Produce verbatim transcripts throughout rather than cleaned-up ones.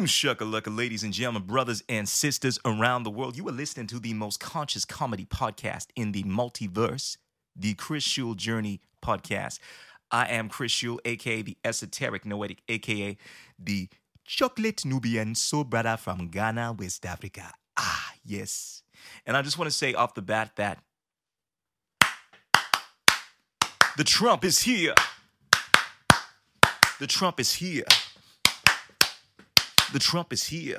Boom shakalaka, ladies and gentlemen, brothers and sisters around the world. You are listening to the most conscious comedy podcast in the multiverse, the Chris Shule Journey podcast. I am Chris Shule, aka the Esoteric Noetic, aka the Chocolate Nubian Soul Brother from Ghana, West Africa. Ah, yes. And I just want to say off the bat that the Trump is here. The Trump is here. The Trump is here.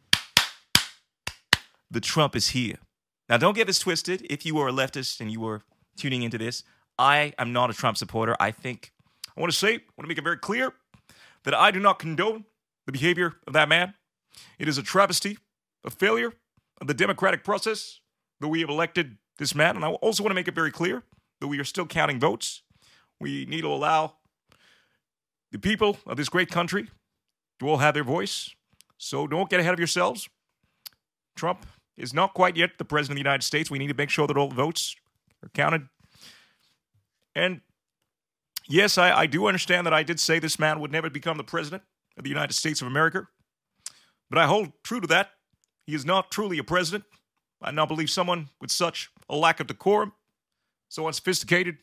The Trump is here. Now, don't get this twisted. If you are a leftist and you were tuning into this, I am not a Trump supporter. I think, I want to say, I want to make it very clear that I do not condone the behavior of that man. It is a travesty, a failure of the democratic process that we have elected this man. And I also want to make it very clear that we are still counting votes. We need to allow the people of this great country to all have their voice. So don't get ahead of yourselves. Trump is not quite yet the president of the United States. We need to make sure that all the votes are counted. And yes, I, I do understand that I did say this man would never become the president of the United States of America. But I hold true to that. He is not truly a president. I now believe someone with such a lack of decorum, so unsophisticated,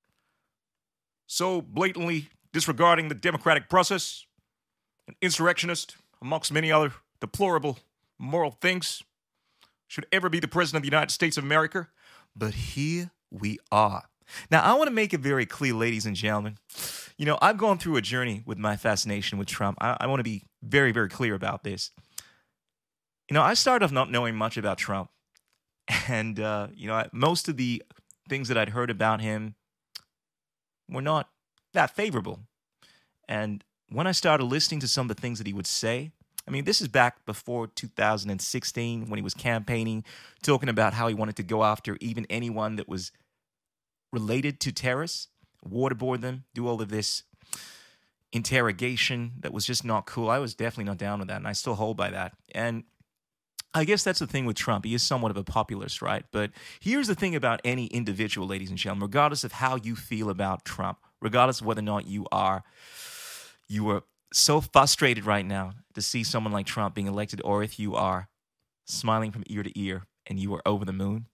so blatantly disregarding the democratic process, an insurrectionist, amongst many other deplorable moral things, should ever be the president of the United States of America. But here we are. Now, I want to make it very clear, ladies and gentlemen. You know, I've gone through a journey with my fascination with Trump. I, I want to be very, very clear about this. You know, I started off not knowing much about Trump. And, uh, you know, I, most of the things that I'd heard about him were not that favorable. And when I started listening to some of the things that he would say, I mean, this is back before two thousand sixteen when he was campaigning, talking about how he wanted to go after even anyone that was related to terrorists, waterboard them, do all of this interrogation that was just not cool. I was definitely not down with that, and I still hold by that. And I guess that's the thing with Trump. He is somewhat of a populist, right? But here's the thing about any individual, ladies and gentlemen, regardless of how you feel about Trump, regardless of whether or not you are you are so frustrated right now to see someone like Trump being elected, or if you are smiling from ear to ear and you are over the moon.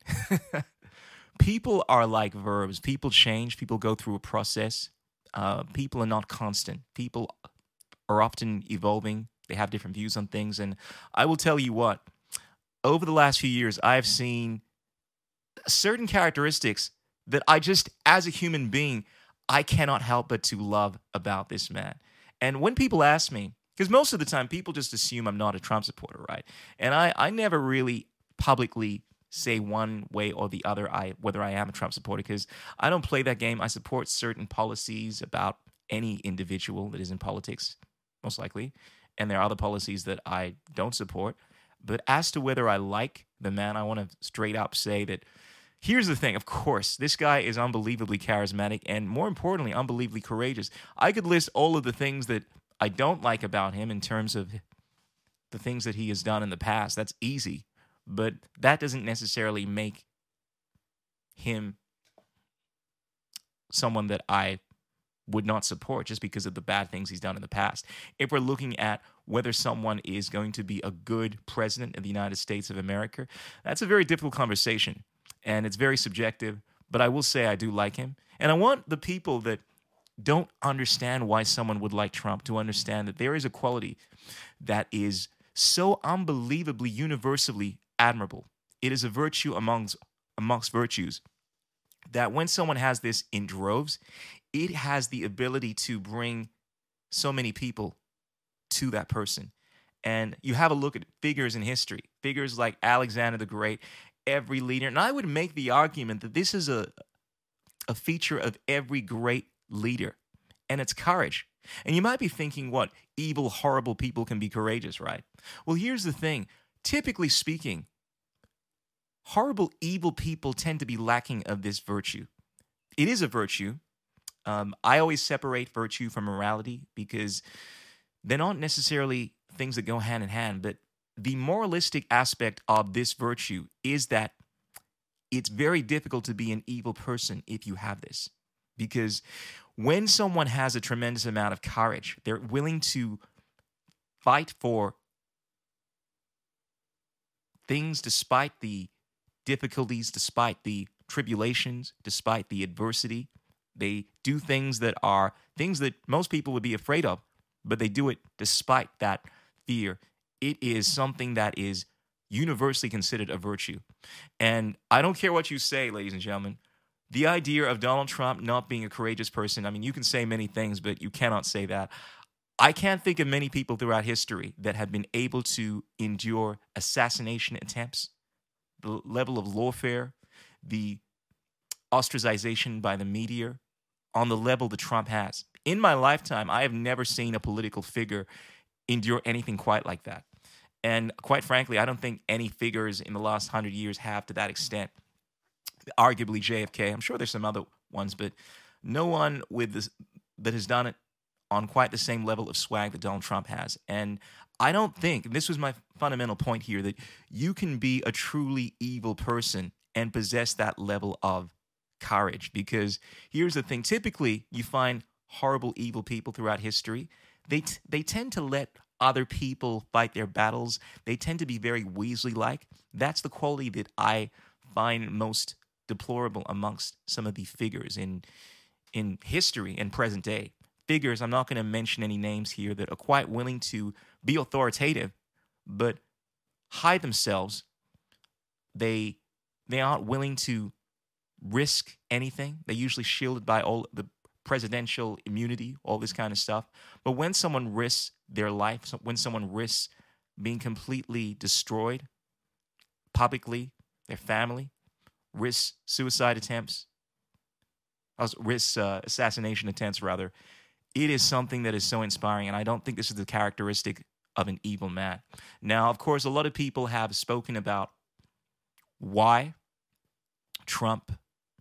People are like verbs. People change. People go through a process. Uh, people are not constant. People are often evolving. They have different views on things. And I will tell you what, over the last few years, I've seen certain characteristics that I just, as a human being, I cannot help but to love about this man. And when people ask me, because most of the time people just assume I'm not a Trump supporter, right? And I, I never really publicly say one way or the other I whether I am a Trump supporter, because I don't play that game. I support certain policies about any individual that is in politics, most likely. And there are other policies that I don't support. But as to whether I like the man, I want to straight up say that here's the thing. Of course, this guy is unbelievably charismatic and, more importantly, unbelievably courageous. I could list all of the things that I don't like about him in terms of the things that he has done in the past. That's easy. But that doesn't necessarily make him someone that I would not support just because of the bad things he's done in the past. If we're looking at whether someone is going to be a good president of the United States of America, that's a very difficult conversation. And it's very subjective, but I will say I do like him. And I want the people that don't understand why someone would like Trump to understand that there is a quality that is so unbelievably universally admirable. It is a virtue amongst, amongst virtues that when someone has this in droves, it has the ability to bring so many people to that person. And you have a look at figures in history, figures like Alexander the Great, every leader. And I would make the argument that this is a, a feature of every great leader, and it's courage. And you might be thinking, what, evil, horrible people can be courageous, right? Well, here's the thing. Typically speaking, horrible, evil people tend to be lacking of this virtue. It is a virtue. Um, I always separate virtue from morality because they're not necessarily things that go hand in hand, but the moralistic aspect of this virtue is that it's very difficult to be an evil person if you have this. Because when someone has a tremendous amount of courage, they're willing to fight for things, despite the difficulties, despite the tribulations, despite the adversity, they do things that are things that most people would be afraid of, but they do it despite that fear. It is something that is universally considered a virtue. And I don't care what you say, ladies and gentlemen, the idea of Donald Trump not being a courageous person, I mean, you can say many things, but you cannot say that. I can't think of many people throughout history that have been able to endure assassination attempts, the level of lawfare, the ostracization by the media on the level that Trump has. In my lifetime, I have never seen a political figure endure anything quite like that. And quite frankly, I don't think any figures in the last hundred years have to that extent. Arguably J F K. I'm sure there's some other ones, but no one with this that has done it on quite the same level of swag that Donald Trump has. And I don't think, and this was my fundamental point here, that you can be a truly evil person and possess that level of courage. Because here's the thing, typically you find horrible, evil people throughout history. They t- they tend to let other people fight their battles. They tend to be very Weasley-like. That's the quality that I find most deplorable amongst some of the figures in in history and present day. Figures, I'm not going to mention any names here, that are quite willing to be authoritative, but hide themselves. They they aren't willing to risk anything. They're usually shielded by all the presidential immunity, all this kind of stuff. But when someone risks their life, when someone risks being completely destroyed publicly, their family, risks suicide attempts, risks uh, assassination attempts, rather, it is something that is so inspiring, and I don't think this is the characteristic of an evil man. Now, of course, a lot of people have spoken about why Trump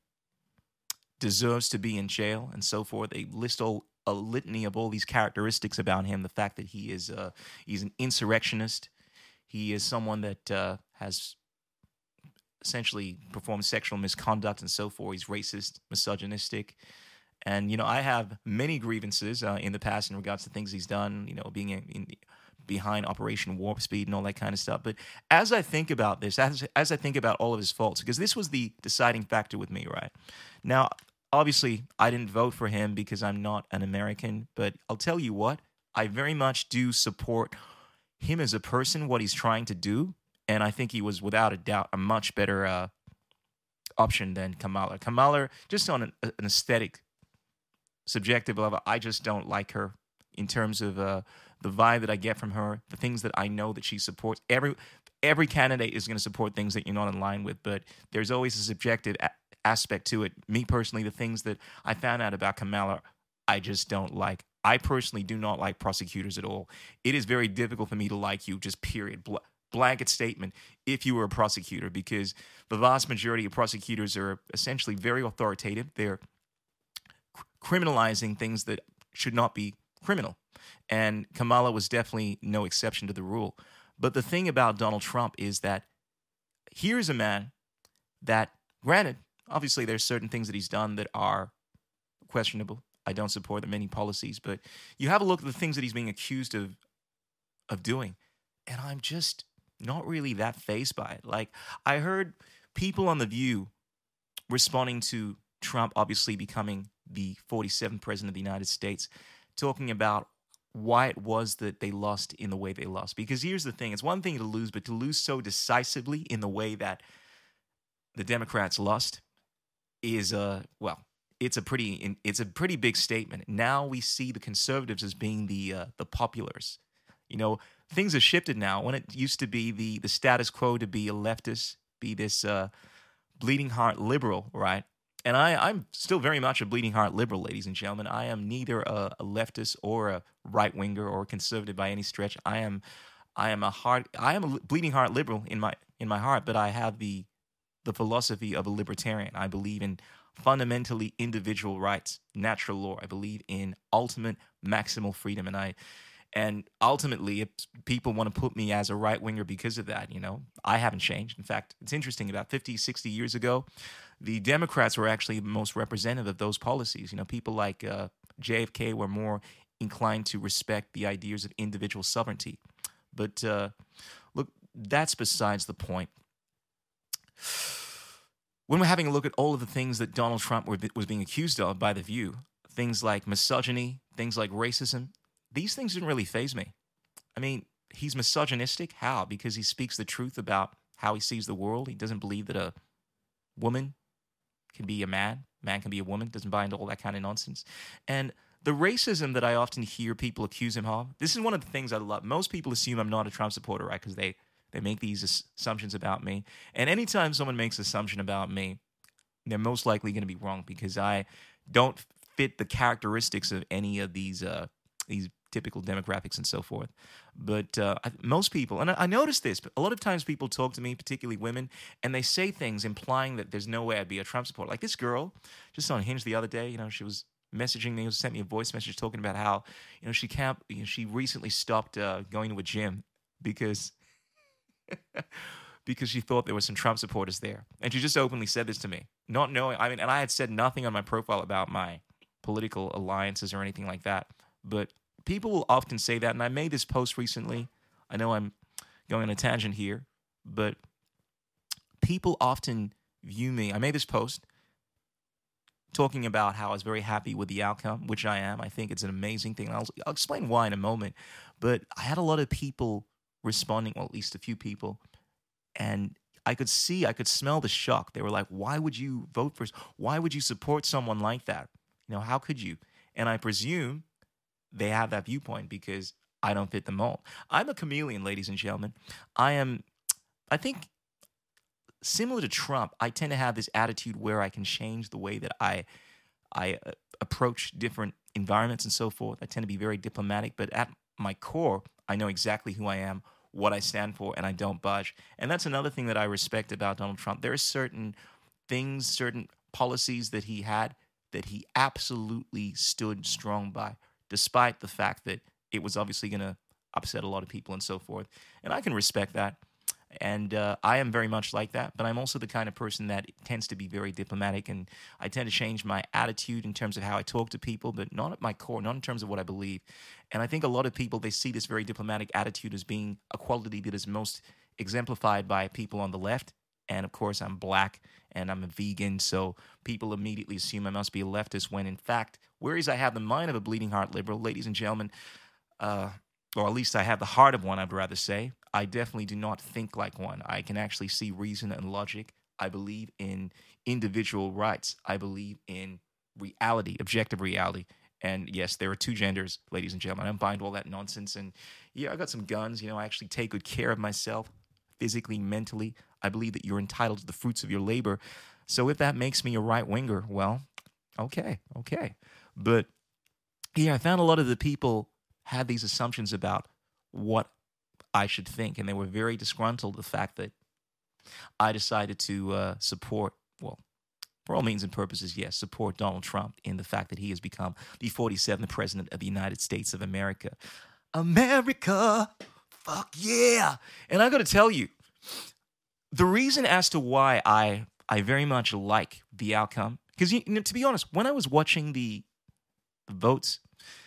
deserves to be in jail and so forth. They list all a litany of all these characteristics about him. The fact that he is uh, he's an insurrectionist. He is someone that uh, has essentially performed sexual misconduct and so forth. He's racist, misogynistic. And, you know, I have many grievances uh, in the past in regards to things he's done, you know, being in, in the, behind Operation Warp Speed and all that kind of stuff. But as I think about this, as, as I think about all of his faults, because this was the deciding factor with me, right? Now, obviously, I didn't vote for him because I'm not an American, but I'll tell you what, I very much do support him as a person, what he's trying to do, and I think he was, without a doubt, a much better uh, option than Kamala. Kamala, just on an, an aesthetic, subjective level, I just don't like her in terms of uh, the vibe that I get from her, the things that I know that she supports. Every every candidate is going to support things that you're not in line with, but there's always a subjective a- aspect to it. Me personally, the things that I found out about Kamala, I just don't like. I personally do not like prosecutors at all. It is very difficult for me to like you, just period. Bl- blanket statement, if you were a prosecutor, because the vast majority of prosecutors are essentially very authoritative. They're criminalizing things that should not be criminal. And Kamala was definitely no exception to the rule. But the thing about Donald Trump is that here's a man that, granted, obviously there's certain things that he's done that are questionable. I don't support the many policies, but you have a look at the things that he's being accused of of doing, and I'm just not really that fazed by it. Like, I heard people on The View responding to Trump obviously becoming the forty-seventh president of the United States, talking about why it was that they lost in the way they lost. Because here's the thing, it's one thing to lose, but to lose so decisively in the way that the Democrats lost is, uh, well, it's a pretty it's a pretty big statement. Now we see the conservatives as being the uh, the populars. You know, things have shifted now. When it used to be the, the status quo to be a leftist, be this uh, bleeding heart liberal, right? And I, I'm still very much a bleeding heart liberal, ladies and gentlemen. I am neither a, a leftist or a right winger or a conservative by any stretch. I am, I am a heart, I am a bleeding heart liberal in my in my heart, but I have the the philosophy of a libertarian. I believe in fundamentally individual rights, natural law. I believe in ultimate maximal freedom, and I. And ultimately, if people want to put me as a right winger because of that, you know, I haven't changed. In fact, it's interesting, about fifty, sixty years ago, the Democrats were actually the most representative of those policies. You know, people like uh, J F K were more inclined to respect the ideas of individual sovereignty. But uh, look, that's besides the point. When we're having a look at all of the things that Donald Trump was being accused of by The View, things like misogyny, things like racism, these things didn't really faze me. I mean, he's misogynistic. How? Because he speaks the truth about how he sees the world. He doesn't believe that a woman can be a man, man can be a woman, doesn't buy into all that kind of nonsense. And the racism that I often hear people accuse him of, this is one of the things I love. Most people assume I'm not a Trump supporter, right? Because they, they make these assumptions about me. And anytime someone makes an assumption about me, they're most likely going to be wrong because I don't fit the characteristics of any of these uh, these typical demographics and so forth. But uh, I, most people, and I, I noticed this, but a lot of times people talk to me, particularly women, and they say things implying that there's no way I'd be a Trump supporter. Like this girl, just on Hinge the other day, you know, she was messaging me, sent me a voice message talking about how, you know, she can't, you know, she recently stopped uh, going to a gym because because she thought there were some Trump supporters there. And she just openly said this to me, not knowing, I mean, and I had said nothing on my profile about my political alliances or anything like that. But people will often say that, and I made this post recently. I know I'm going on a tangent here, but people often view me. I made this post talking about how I was very happy with the outcome, which I am. I think it's an amazing thing. I'll, I'll explain why in a moment. But I had a lot of people responding, well, at least a few people, and I could see, I could smell the shock. They were like, why would you vote for, why would you support someone like that? You know, how could you? And I presume they have that viewpoint because I don't fit the mold. I'm a chameleon, ladies and gentlemen. I am, I think, similar to Trump, I tend to have this attitude where I can change the way that I, I uh, approach different environments and so forth. I tend to be very diplomatic, but at my core, I know exactly who I am, what I stand for, and I don't budge. And that's another thing that I respect about Donald Trump. There are certain things, certain policies that he had that he absolutely stood strong by, despite the fact that it was obviously going to upset a lot of people and so forth. And I can respect that. And uh, I am very much like that, but I'm also the kind of person that tends to be very diplomatic, and I tend to change my attitude in terms of how I talk to people, but not at my core, not in terms of what I believe. And I think a lot of people, they see this very diplomatic attitude as being a quality that is most exemplified by people on the left. And of course, I'm black and I'm a vegan, so people immediately assume I must be a leftist when in fact, whereas I have the mind of a bleeding heart liberal, ladies and gentlemen, uh, or at least I have the heart of one, I'd rather say, I definitely do not think like one. I can actually see reason and logic. I believe in individual rights. I believe in reality, objective reality. And yes, there are two genders, ladies and gentlemen. I don't bind all that nonsense. And yeah, I got some guns. You know, I actually take good care of myself, physically, mentally. I believe that you're entitled to the fruits of your labor. So if that makes me a right-winger, well, okay, okay. But yeah, I found a lot of the people had these assumptions about what I should think, and they were very disgruntled the fact that I decided to uh, support, well, for all means and purposes, yes, support Donald Trump in the fact that he has become the forty-seventh president of the United States of America. America, fuck yeah. And I got to tell you, the reason as to why I I very much like the outcome, because you know, to be honest, when I was watching the, the votes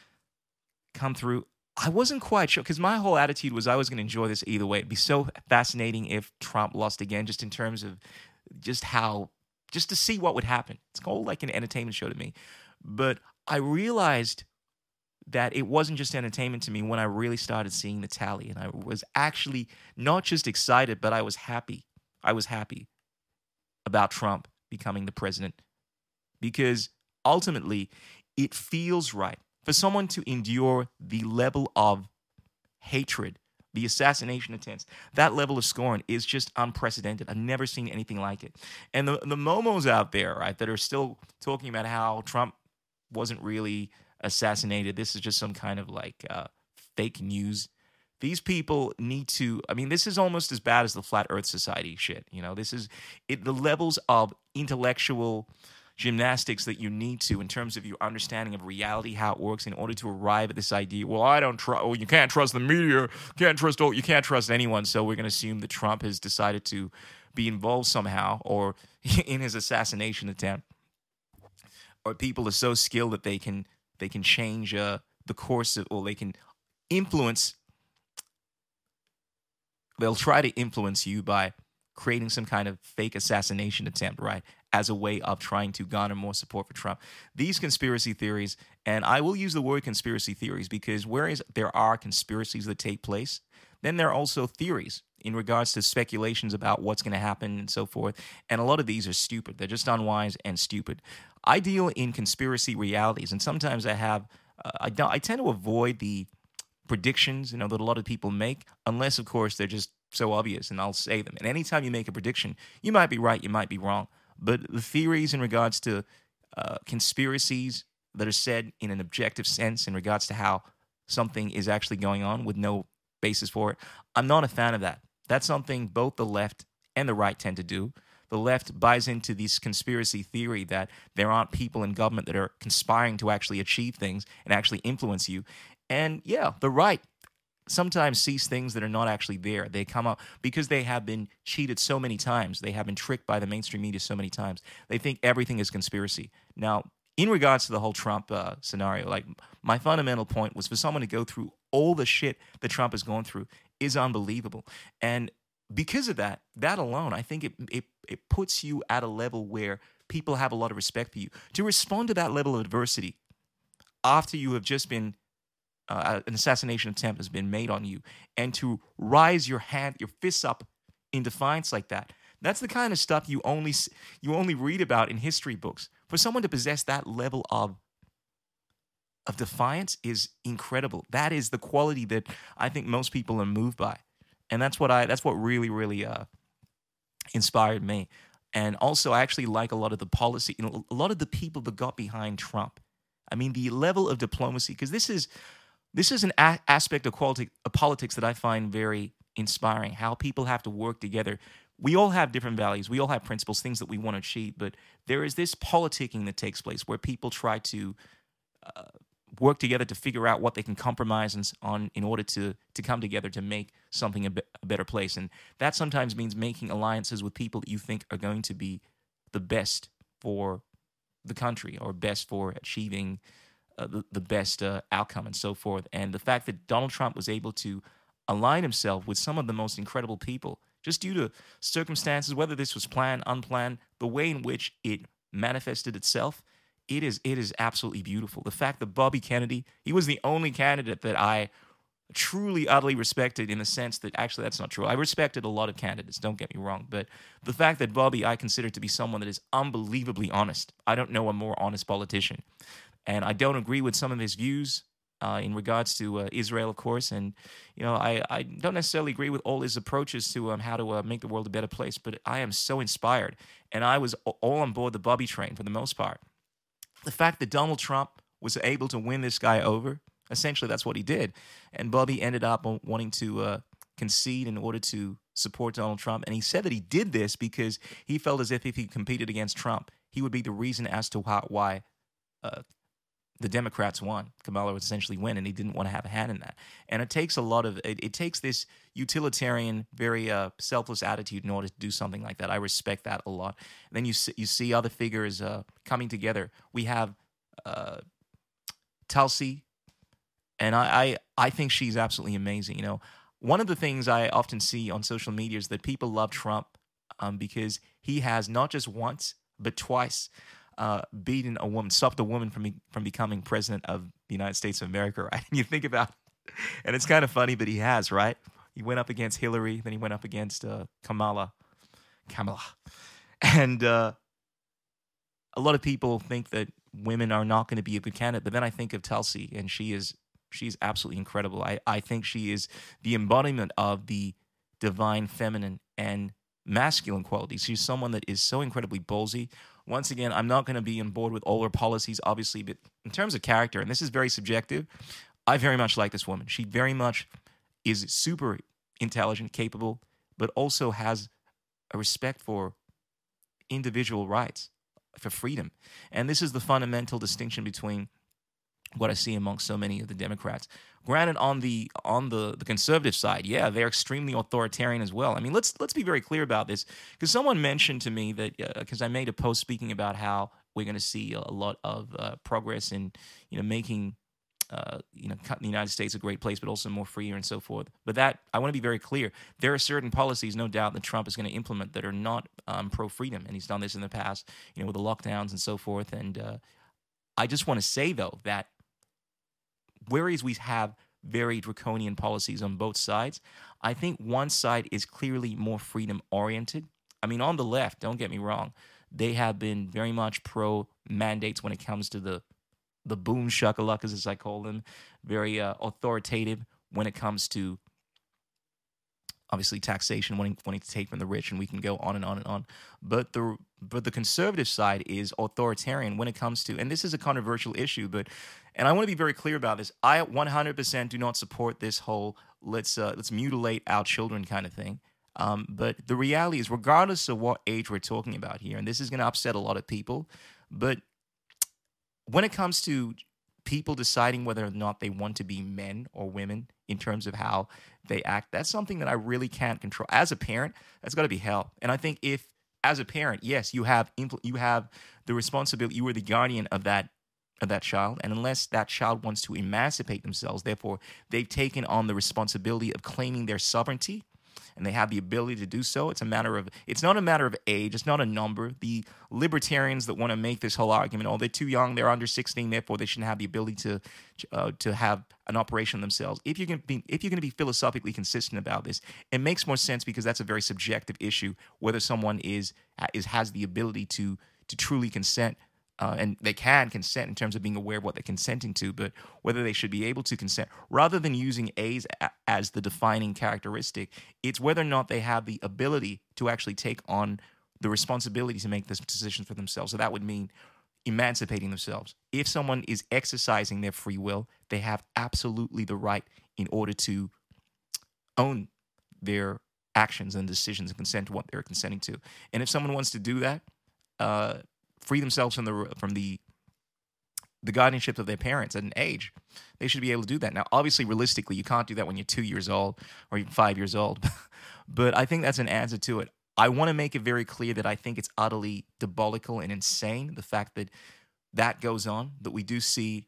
come through, I wasn't quite sure, because my whole attitude was I was going to enjoy this either way. It'd be so fascinating if Trump lost again, just in terms of just how, just to see what would happen. It's all like an entertainment show to me. But I realized that it wasn't just entertainment to me when I really started seeing the tally. And I was actually not just excited, but I was happy. I was happy about Trump becoming the president, because ultimately it feels right for someone to endure the level of hatred, the assassination attempts, that level of scorn is just unprecedented. I've never seen anything like it. And the, the momos out there, right, that are still talking about how Trump wasn't really assassinated, this is just some kind of like uh, fake news. These people need to, I mean, this is almost as bad as the Flat Earth Society shit. You know, this is it, the levels of intellectual gymnastics that you need to in terms of your understanding of reality, how it works, in order to arrive at this idea. Well, I don't trust. Oh, you can't trust the media. Can't trust. Oh, you can't trust anyone. So we're going to assume that Trump has decided to be involved somehow, or in his assassination attempt, or people are so skilled that they can they can change uh, the course of, or they can influence they'll try to influence you by creating some kind of fake assassination attempt, right, as a way of trying to garner more support for Trump. These conspiracy theories, and I will use the word conspiracy theories because whereas there are conspiracies that take place, then there are also theories in regards to speculations about what's going to happen and so forth. And a lot of these are stupid. They're just unwise and stupid. I deal in conspiracy realities, and sometimes I have, uh, I, don't, I tend to avoid the predictions, you know, that a lot of people make, unless, of course, they're just so obvious, and I'll say them. And anytime you make a prediction, you might be right, you might be wrong. But the theories in regards to uh, conspiracies that are said in an objective sense in regards to how something is actually going on with no basis for it, I'm not a fan of that. That's something both the left and the right tend to do. The left buys into this conspiracy theory that there aren't people in government that are conspiring to actually achieve things and actually influence you. And yeah, the right sometimes sees things that are not actually there. They come up because they have been cheated so many times. They have been tricked by the mainstream media so many times. They think everything is conspiracy. Now, in regards to the whole Trump uh, scenario, like my fundamental point was for someone to go through all the shit that Trump has gone through is unbelievable. And because of that, that alone, I think it, it it puts you at a level where people have a lot of respect for you. To respond to that level of adversity after you have just been Uh, an assassination attempt has been made on you, and to rise your hand, your fists up in defiance like that, that's the kind of stuff you only you only read about in history books. For someone to possess that level of of defiance is incredible. That is the quality that I think most people are moved by, and that's what I that's what really really uh, inspired me. And also, I actually like a lot of the policy, you know, a lot of the people that got behind Trump. I mean, the level of diplomacy, because this is. This is an a- aspect of, quality, of politics that I find very inspiring, how people have to work together. We all have different values. We all have principles, things that we want to achieve. But there is this politicking that takes place where people try to uh, work together to figure out what they can compromise on in order to, to come together to make something a, be- a better place. And that sometimes means making alliances with people that you think are going to be the best for the country or best for achieving Uh, the, the best uh, outcome and so forth. And the fact that Donald Trump was able to align himself with some of the most incredible people, just due to circumstances, whether this was planned, unplanned, the way in which it manifested itself, it is it is absolutely beautiful. The fact that Bobby Kennedy, he was the only candidate that I truly, utterly respected in the sense that, actually, that's not true. I respected a lot of candidates, don't get me wrong, but the fact that Bobby I consider to be someone that is unbelievably honest. I don't know a more honest politician. And I don't agree with some of his views uh, in regards to uh, Israel, of course. And, you know, I, I don't necessarily agree with all his approaches to um, how to uh, make the world a better place. But I am so inspired. And I was all on board the Bobby train for the most part. The fact that Donald Trump was able to win this guy over, essentially that's what he did. And Bobby ended up wanting to uh, concede in order to support Donald Trump. And he said that he did this because he felt as if if he competed against Trump, he would be the reason as to how, why uh, the Democrats won. Kamala would essentially win, and he didn't want to have a hand in that. And it takes a lot of, it, it takes this utilitarian, very uh, selfless attitude in order to do something like that. I respect that a lot. And then you see, you see other figures uh, coming together. We have uh, Tulsi, and I, I, I think she's absolutely amazing. You know, one of the things I often see on social media is that people love Trump um, because he has not just once, but twice Uh, beaten a woman, stopped a woman from be, from becoming president of the United States of America, right? And you think about, and it's kind of funny, but he has, right? He went up against Hillary, then he went up against uh, Kamala, Kamala, and uh, a lot of people think that women are not going to be a good candidate, but then I think of Tulsi, and she is she's absolutely incredible. I I think she is the embodiment of the divine feminine and masculine qualities. She's someone that is so incredibly ballsy. Once again, I'm not going to be on board with all her policies, obviously, but in terms of character, and this is very subjective, I very much like this woman. She very much is super intelligent, capable, but also has a respect for individual rights, for freedom. And this is the fundamental distinction between what I see amongst so many of the Democrats. Granted, on the on the, the conservative side, yeah, they're extremely authoritarian as well. I mean, let's let's be very clear about this, because someone mentioned to me that because uh, I made a post speaking about how we're going to see a lot of uh, progress in, you know, making uh, you know, the United States a great place, but also more freer and so forth. But that, I want to be very clear. There are certain policies, no doubt, that Trump is going to implement that are not um, pro-freedom, and he's done this in the past, you know, with the lockdowns and so forth. And uh, I just want to say, though, that whereas we have very draconian policies on both sides, I think one side is clearly more freedom-oriented. I mean, on the left, don't get me wrong, they have been very much pro-mandates when it comes to the the boom shakalakas, as I call them, very uh, authoritative when it comes to, obviously, taxation, wanting, wanting to take from the rich, and we can go on and on and on. But the but the conservative side is authoritarian when it comes to, and this is a controversial issue, but, and I want to be very clear about this, I one hundred percent do not support this whole let's uh, let's mutilate our children kind of thing. Um, but the reality is, regardless of what age we're talking about here, and this is going to upset a lot of people, but when it comes to people deciding whether or not they want to be men or women in terms of how they act, that's something that I really can't control. As a parent, that's got to be hell. And I think if, as a parent, yes, you have impl- you have the responsibility, you are the guardian of that of that child, and unless that child wants to emancipate themselves, therefore they've taken on the responsibility of claiming their sovereignty, and they have the ability to do so. It's a matter of, it's not a matter of age. It's not a number. The libertarians that want to make this whole argument, oh, they're too young, they're under sixteen, therefore they shouldn't have the ability to uh, to have an operation themselves. If you're going to be, if you're going to be philosophically consistent about this, it makes more sense because that's a very subjective issue, whether someone is is has the ability to to truly consent. Uh, and they can consent in terms of being aware of what they're consenting to, but whether they should be able to consent, rather than using age as the defining characteristic, it's whether or not they have the ability to actually take on the responsibility to make this decision for themselves. So that would mean emancipating themselves. If someone is exercising their free will, they have absolutely the right in order to own their actions and decisions and consent to what they're consenting to. And if someone wants to do that, uh, free themselves from the from the the guardianship of their parents at an age, they should be able to do that. Now, obviously, realistically, you can't do that when you're two years old or even five years old. But I think that's an answer to it. I want to make it very clear that I think it's utterly diabolical and insane, the fact that that goes on, that we do see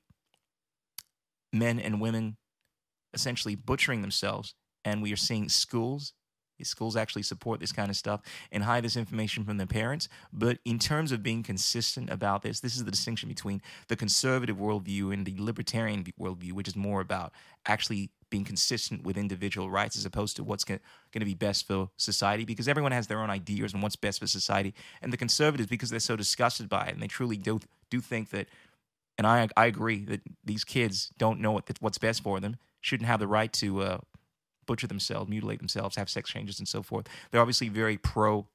men and women essentially butchering themselves, and we are seeing schools Schools actually support this kind of stuff and hide this information from their parents. But in terms of being consistent about this, this is the distinction between the conservative worldview and the libertarian worldview, which is more about actually being consistent with individual rights as opposed to what's going to be best for society, because everyone has their own ideas on what's best for society. And the conservatives, because they're so disgusted by it, and they truly do, do think that, and I, I agree, that these kids don't know what, what's best for them, shouldn't have the right to uh, butcher themselves, mutilate themselves, have sex changes, and so forth. They're obviously very pro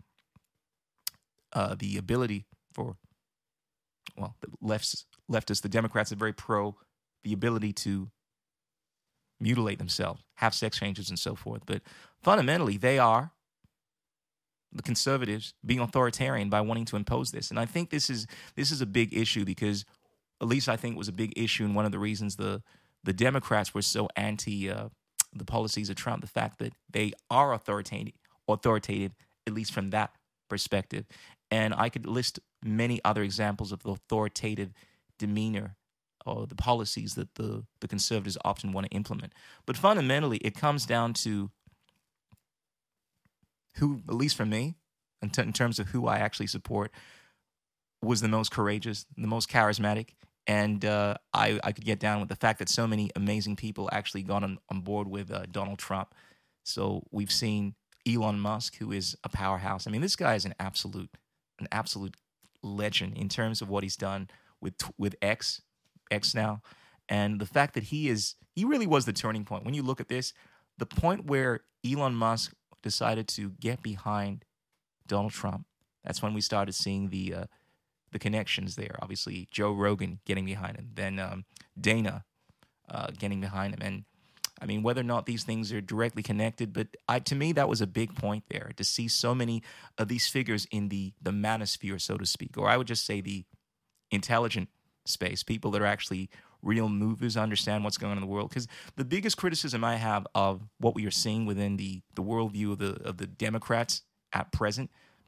uh, the ability for, well, the lefts, leftists, the Democrats are very pro the ability to mutilate themselves, have sex changes, and so forth. But fundamentally, they are, the conservatives, being authoritarian by wanting to impose this. And I think this is this is a big issue because, at least I think it was a big issue, and one of the reasons the, the Democrats were so anti- uh, the policies of Trump, the fact that they are authoritative, authoritative, at least from that perspective. And I could list many other examples of the authoritative demeanor or the policies that the, the conservatives often want to implement. But fundamentally, it comes down to who, at least for me, in, t- in terms of who I actually support, was the most courageous, the most charismatic. And uh, I, I could get down with the fact that so many amazing people actually got on, on board with uh, Donald Trump. So we've seen Elon Musk, who is a powerhouse. I mean, this guy is an absolute, an absolute legend in terms of what he's done with with X, X now, and the fact that he is, he really was the turning point. When you look at this, the point where Elon Musk decided to get behind Donald Trump, that's when we started seeing the uh, the connections there. Obviously, Joe Rogan getting behind him, then um, Dana uh, getting behind him. And I mean, whether or not these things are directly connected, but I, to me, that was a big point there, to see so many of these figures in the, the manosphere, so to speak, or I would just say the intelligent space, people that are actually real movers, understand what's going on in the world. Because the biggest criticism I have of what we are seeing within the, the worldview of the, of the Democrats at present,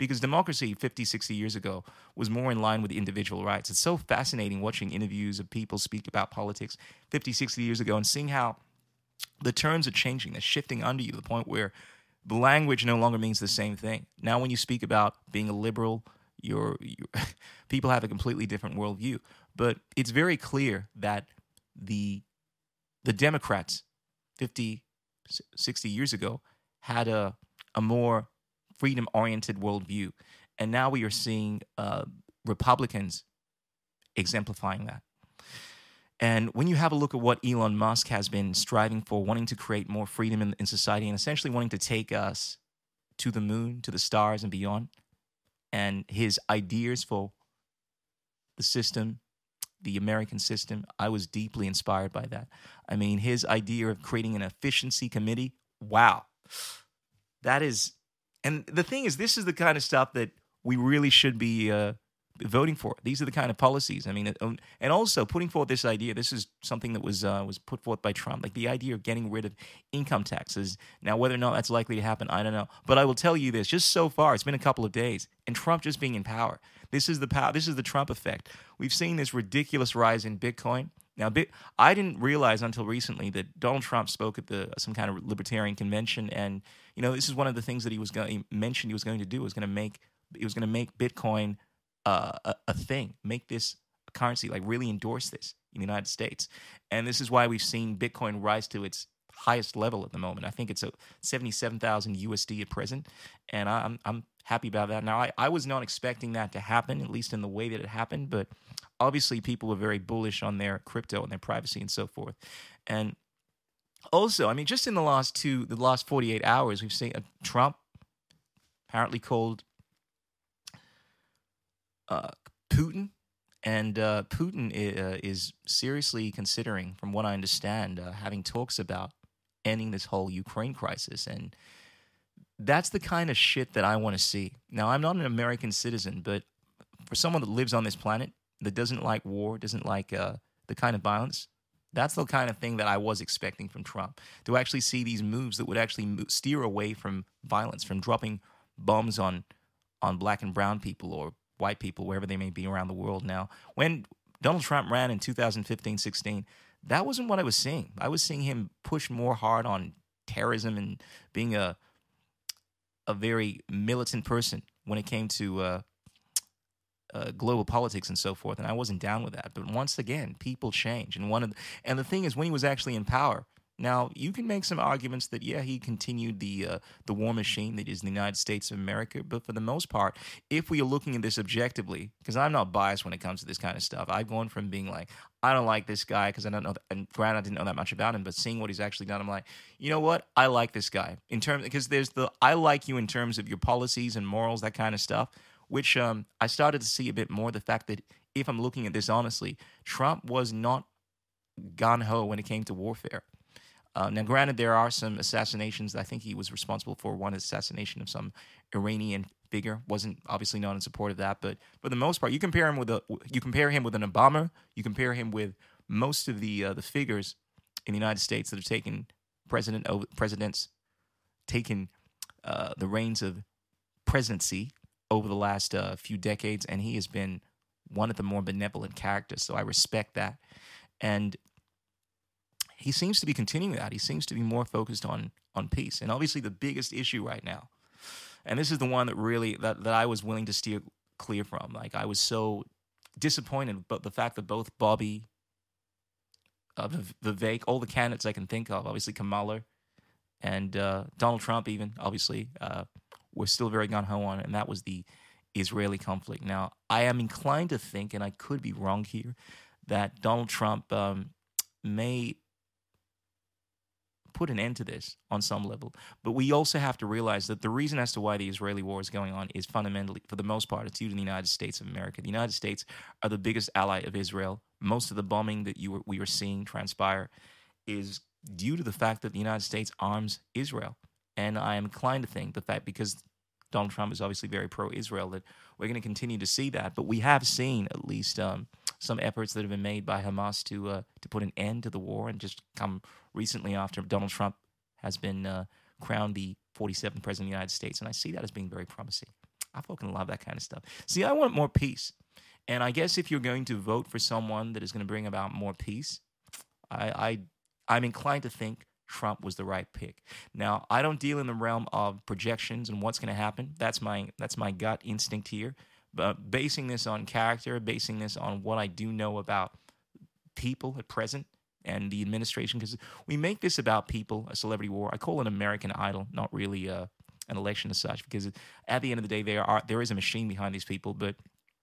because democracy fifty, sixty years ago was more in line with individual rights. It's so fascinating watching interviews of people speak about politics fifty, sixty years ago and seeing how the terms are changing. They're shifting under you to the point where the language no longer means the same thing. Now, when you speak about being a liberal, you're, you're people have a completely different worldview. But it's very clear that the the Democrats fifty, sixty years ago had a a more freedom-oriented worldview. And now we are seeing uh, Republicans exemplifying that. And when you have a look at what Elon Musk has been striving for, wanting to create more freedom in, in society and essentially wanting to take us to the moon, to the stars and beyond, and his ideas for the system, the American system, I was deeply inspired by that. I mean, his idea of creating an efficiency committee, wow. That is, and the thing is, this is the kind of stuff that we really should be uh, voting for. These are the kind of policies. I mean, and also putting forth this idea. This is something that was uh, was put forth by Trump, like the idea of getting rid of income taxes. Now, whether or not that's likely to happen, I don't know. But I will tell you this: just so far, it's been a couple of days, and Trump just being in power. This is the power. This is the Trump effect. We've seen this ridiculous rise in Bitcoin. Now, I didn't realize until recently that Donald Trump spoke at the some kind of libertarian convention, and you know this is one of the things that he was going he mentioned he was going to do was going to make he was going to make Bitcoin uh, a, a thing, make this a currency, like really endorse this in the United States, and this is why we've seen Bitcoin rise to its highest level at the moment. I think it's a seventy-seven thousand U S D at present, and I'm I'm happy about that. Now, I, I was not expecting that to happen, at least in the way that it happened, but obviously people were very bullish on their crypto and their privacy and so forth. And also, I mean, just in the last two, the last forty-eight hours, we've seen uh, Trump apparently called uh, Putin, and uh, Putin uh, is seriously considering, from what I understand, uh, having talks about ending this whole Ukraine crisis. And that's the kind of shit that I want to see. Now, I'm not an American citizen, but for someone that lives on this planet, that doesn't like war, doesn't like uh, the kind of violence, that's the kind of thing that I was expecting from Trump, to actually see these moves that would actually move, steer away from violence, from dropping bombs on on black and brown people or white people, wherever they may be around the world now. When Donald Trump ran in two thousand fifteen, sixteen, that wasn't what I was seeing. I was seeing him push more hard on terrorism and being a a very militant person when it came to uh, uh, global politics and so forth, and I wasn't down with that. But once again, people change, and one of the, and the thing is, when he was actually in power, now you can make some arguments that yeah, he continued the uh, the war machine that is the United States of America. But for the most part, if we are looking at this objectively, because I'm not biased when it comes to this kind of stuff, I've gone from being like, I don't like this guy because I don't know, and granted, I didn't know that much about him, but seeing what he's actually done, I'm like, you know what? I like this guy in terms, because there's the I like you in terms of your policies and morals, that kind of stuff, which um, I started to see a bit more. The fact that if I'm looking at this honestly, Trump was not gung-ho when it came to warfare. Uh, now, granted, there are some assassinations. I think he was responsible for one assassination of some Iranian figure. Wasn't obviously not in support of that, but for the most part, you compare him with a you compare him with an Obama. You compare him with most of the uh, the figures in the United States that have taken president presidents taken uh, the reins of presidency over the last uh, few decades, and he has been one of the more benevolent characters. So I respect that, and he seems to be continuing that. He seems to be more focused on on peace. And obviously the biggest issue right now, and this is the one that really, that, that I was willing to steer clear from. Like, I was so disappointed about the fact that both Bobby, uh, Vivek, all the candidates I can think of, obviously Kamala, and uh, Donald Trump even, obviously, uh, were still very gung-ho on it, and that was the Israeli conflict. Now, I am inclined to think, and I could be wrong here, that Donald Trump um, may put an end to this on some level. But we also have to realize that the reason as to why the Israeli war is going on is fundamentally, for the most part, it's due to the United States of America. The United States are the biggest ally of Israel. Most of the bombing that you were, we are seeing transpire is due to the fact that the United States arms Israel. And I am inclined to think that, that because Donald Trump is obviously very pro-Israel, that we're going to continue to see that. But we have seen at least um, some efforts that have been made by Hamas to uh, to put an end to the war, and just come recently after Donald Trump has been uh, crowned the forty-seventh president of the United States. And I see that as being very promising. I fucking love that kind of stuff. See, I want more peace. And I guess if you're going to vote for someone that is going to bring about more peace, I, I I'm inclined to think Trump was the right pick. Now, I don't deal in the realm of projections and what's going to happen. That's my that's my gut instinct here. But basing this on character, basing this on what I do know about people at present and the administration, because we make this about people, a celebrity war. I call it American Idol, not really uh, an election as such, because at the end of the day, there are there is a machine behind these people. But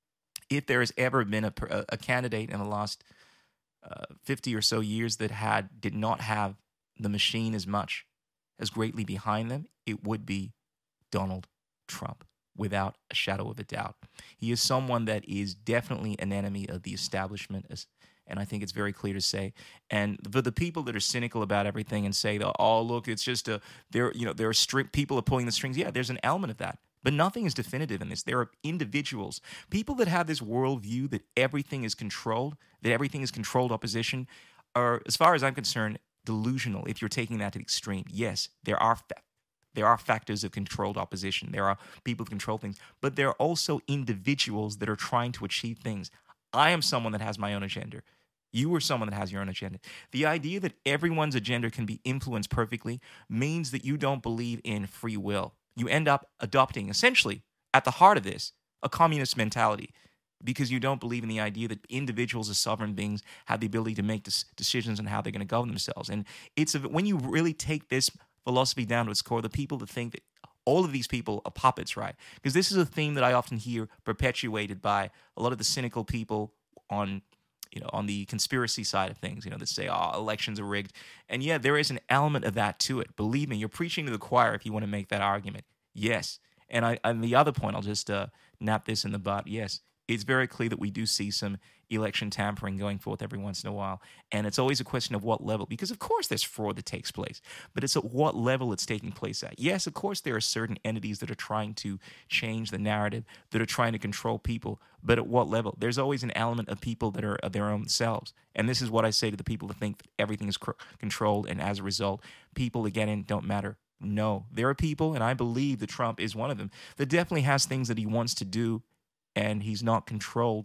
if there has ever been a, a candidate in the last uh, fifty or so years that had did not have the machine as much as greatly behind them, it would be Donald Trump, without a shadow of a doubt. He is someone that is definitely an enemy of the establishment, and I think it's very clear to say. And for the people that are cynical about everything and say, "Oh, look, it's just a there," you know, there are stri- people are pulling the strings. Yeah, there's an element of that. But nothing is definitive in this. There are individuals, people that have this worldview that everything is controlled, that everything is controlled opposition, are, as far as I'm concerned, delusional if you're taking that to the extreme. Yes, there are fa- there are factors of controlled opposition. There are people who control things. But there are also individuals that are trying to achieve things. I am someone that has my own agenda. You are someone that has your own agenda. The idea that everyone's agenda can be influenced perfectly means that you don't believe in free will. You end up adopting, essentially, at the heart of this, a communist mentality, because you don't believe in the idea that individuals as sovereign beings have the ability to make des- decisions on how they're going to govern themselves. And it's a, when you really take this philosophy down to its core, the people that think that all of these people are puppets, right? Because this is a theme that I often hear perpetuated by a lot of the cynical people on, you know, on the conspiracy side of things, you know, that say, oh, elections are rigged. And yeah, there is an element of that to it. Believe me, you're preaching to the choir if you want to make that argument. Yes. And I and the other point, I'll just uh, nap this in the butt. Yes, it's very clear that we do see some election tampering going forth every once in a while. And it's always a question of what level, because of course there's fraud that takes place, but it's at what level it's taking place at. Yes, of course there are certain entities that are trying to change the narrative, that are trying to control people, but at what level? There's always an element of people that are of their own selves. And this is what I say to the people that think that everything is cr- controlled, and as a result, people again don't matter. No, there are people, and I believe that Trump is one of them, that definitely has things that he wants to do, and he's not controlled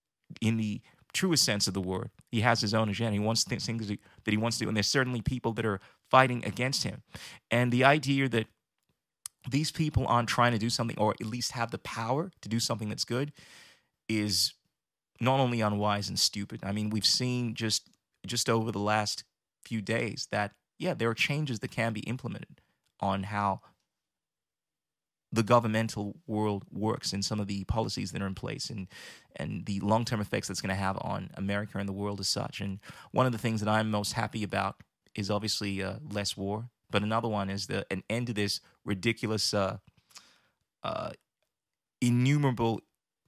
in the truest sense of the word. He has his own agenda. He wants th- things that he, that he wants to do, and there's certainly people that are fighting against him. And the idea that these people aren't trying to do something, or at least have the power to do something that's good, is not only unwise and stupid. I mean, we've seen just just over the last few days that, yeah, there are changes that can be implemented on how the governmental world works and some of the policies that are in place, and and the long-term effects that's going to have on America and the world as such. And one of the things that I'm most happy about is obviously uh, less war, but another one is the an end to this ridiculous, uh, uh, innumerable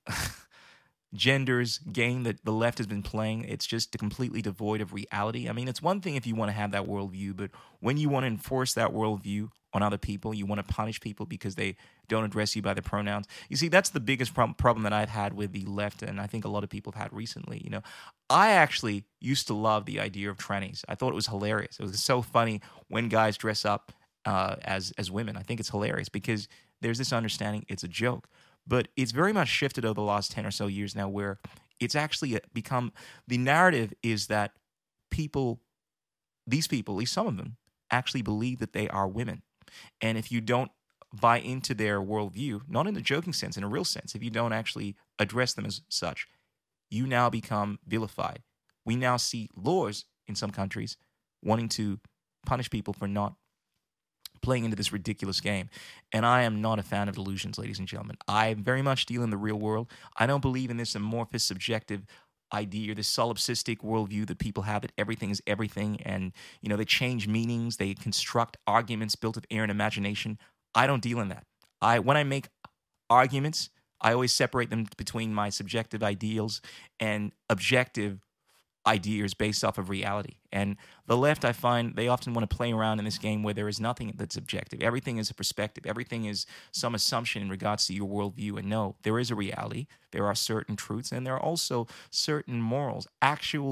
genders game that the left has been playing. It's just completely devoid of reality. I mean, it's one thing if you want to have that worldview, but when you want to enforce that worldview on other people, you want to punish people because they don't address you by their pronouns. You see, that's the biggest prob- problem that I've had with the left, and I think a lot of people have had recently. You know, I actually used to love the idea of trannies. I thought it was hilarious. It was so funny when guys dress up uh, as as women. I think it's hilarious because there's this understanding it's a joke. But it's very much shifted over the last ten or so years now, where it's actually become, the narrative is that people, these people, at least some of them, actually believe that they are women. And if you don't buy into their worldview, not in a joking sense, in a real sense, if you don't actually address them as such, you now become vilified. We now see laws in some countries wanting to punish people for not playing into this ridiculous game. And I am not a fan of delusions, ladies and gentlemen. I very much deal in the real world. I don't believe in this amorphous, subjective idea, or this solipsistic worldview that people have, that everything is everything, and, you know, they change meanings, they construct arguments built of air and imagination. I don't deal in that. I when I make arguments, I always separate them between my subjective ideals and objective ideas based off of reality. And the left, I find, they often want to play around in this game where there is nothing that's objective. Everything is a perspective. Everything is some assumption in regards to your worldview. And no, there is a reality. There are certain truths, and there are also certain morals, actual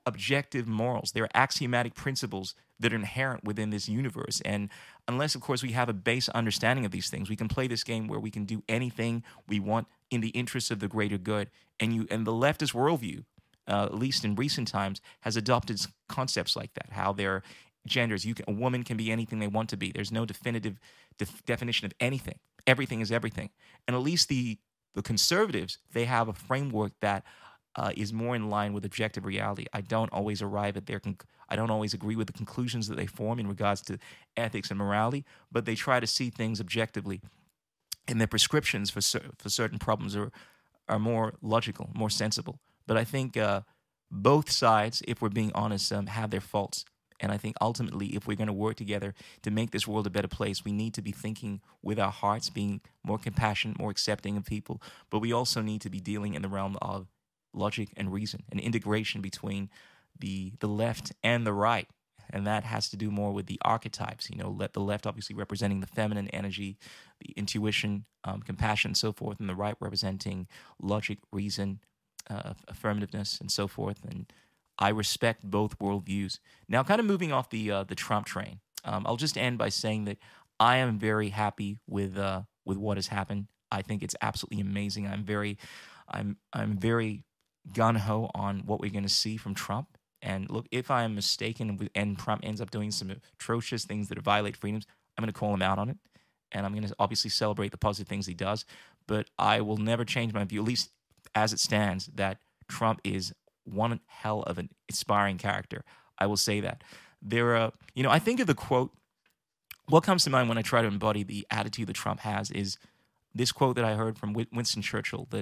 objective morals. There are axiomatic principles that are inherent within this universe. And unless, of course, we have a base understanding of these things, we can play this game where we can do anything we want in the interest of the greater good. And you and the leftist worldview, uh, at least in recent times, has adopted concepts like that, how there are genders. You can, a woman can be anything they want to be. There's no definitive def- definition of anything. Everything is everything. And at least the, the conservatives, they have a framework that Uh, is more in line with objective reality. I don't always arrive at their, conc- I don't always agree with the conclusions that they form in regards to ethics and morality, but they try to see things objectively. And their prescriptions for cer- for certain problems are are more logical, more sensible. But I think uh, both sides, if we're being honest, um, have their faults. And I think ultimately, if we're going to work together to make this world a better place, we need to be thinking with our hearts, being more compassionate, more accepting of people. But we also need to be dealing in the realm of logic and reason, an integration between the the left and the right. And that has to do more with the archetypes, you know, let the left obviously representing the feminine energy, the intuition, um, compassion, and so forth, and the right representing logic, reason, uh, affirmativeness, and so forth. And I respect both worldviews. Now, kind of moving off the uh, the Trump train, um, I'll just end by saying that I am very happy with uh, with what has happened. I think it's absolutely amazing. I'm very, I'm I'm very gun-ho on what we're going to see from Trump. And look, if I am mistaken and Trump ends up doing some atrocious things that violate freedoms, I'm going to call him out on it. And I'm going to obviously celebrate the positive things he does. But I will never change my view, at least as it stands, that Trump is one hell of an inspiring character. I will say that. There are, you know, I think of the quote, what comes to mind when I try to embody the attitude that Trump has is this quote that I heard from Winston Churchill, that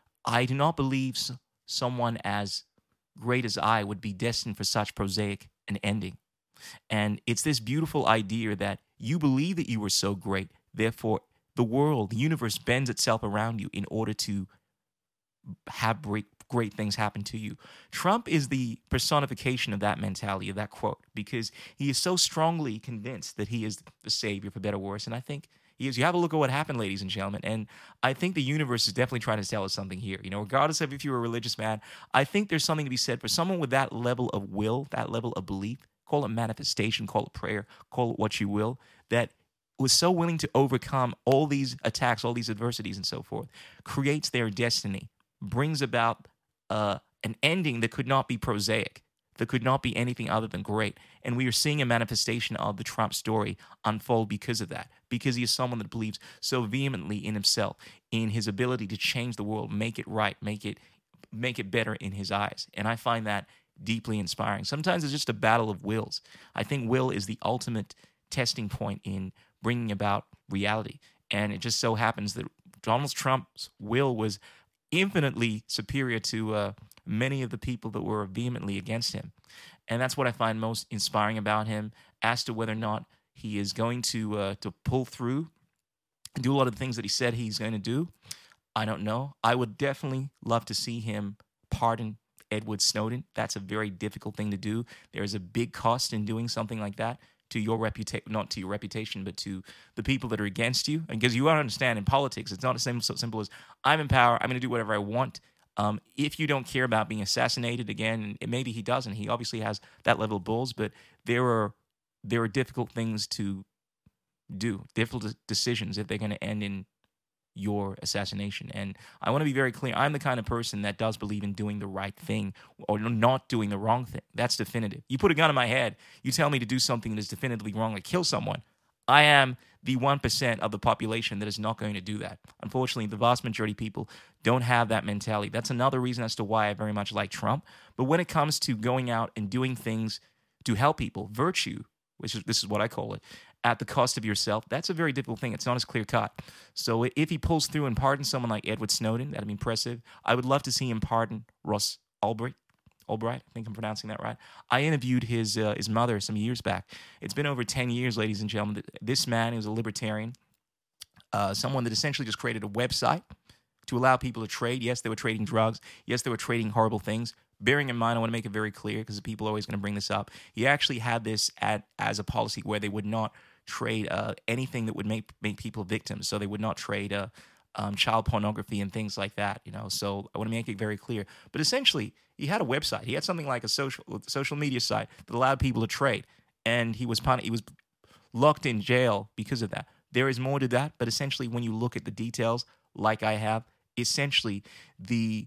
I do not believe someone as great as I would be destined for such prosaic an ending. And it's this beautiful idea that you believe that you were so great, therefore the world, the universe bends itself around you in order to have great, great things happen to you. Trump is the personification of that mentality, of that quote, because he is so strongly convinced that he is the savior, for better or worse. And I think he is. You have a look at what happened, ladies and gentlemen. And I think the universe is definitely trying to tell us something here. You know, regardless of if you're a religious man, I think there's something to be said for someone with that level of will, that level of belief, call it manifestation, call it prayer, call it what you will, that was so willing to overcome all these attacks, all these adversities and so forth, creates their destiny, brings about uh, an ending that could not be prosaic, that could not be anything other than great. And we are seeing a manifestation of the Trump story unfold because of that, because he is someone that believes so vehemently in himself, in his ability to change the world, make it right, make it make it better in his eyes. And I find that deeply inspiring. Sometimes it's just a battle of wills. I think will is the ultimate testing point in bringing about reality. And it just so happens that Donald Trump's will was infinitely superior to uh, many of the people that were vehemently against him. And that's what I find most inspiring about him. As to whether or not he is going to uh, to pull through and do a lot of the things that he said he's going to do, I don't know. I would definitely love to see him pardon Edward Snowden. That's a very difficult thing to do. There is a big cost in doing something like that to your reputation, not to your reputation, but to the people that are against you. And because you got to understand, in politics, it's not as simple, so simple as I'm in power, I'm going to do whatever I want. Um, if you don't care about being assassinated again, and maybe he doesn't. He obviously has that level of balls, but there are there are difficult things to do, difficult decisions if they're going to end in your assassination. And I want to be very clear. I'm the kind of person that does believe in doing the right thing or not doing the wrong thing. That's definitive. You put a gun in my head, you tell me to do something that is definitively wrong, like kill someone. I am the one percent of the population that is not going to do that. Unfortunately, the vast majority of people don't have that mentality. That's another reason as to why I very much like Trump. But when it comes to going out and doing things to help people, virtue, which is this is what I call it, at the cost of yourself, that's a very difficult thing. It's not as clear cut. So if he pulls through and pardons someone like Edward Snowden, that'd be impressive. I would love to see him pardon Ross Ulbricht. Albright, I think I'm pronouncing that right. I interviewed his uh, his mother some years back. It's been over ten years, ladies and gentlemen. This man is a libertarian, uh, someone that essentially just created a website to allow people to trade. Yes, they were trading drugs. Yes, they were trading horrible things. Bearing in mind, I want to make it very clear because people are always going to bring this up. He actually had this at, as a policy where they would not trade uh, anything that would make make people victims. So they would not trade uh, um, child pornography and things like that. You know, so I want to make it very clear. But essentially, he had a website. He had something like a social social media site that allowed people to trade, and he was pun- he was locked in jail because of that. There is more to that, but essentially, when you look at the details, like I have, essentially the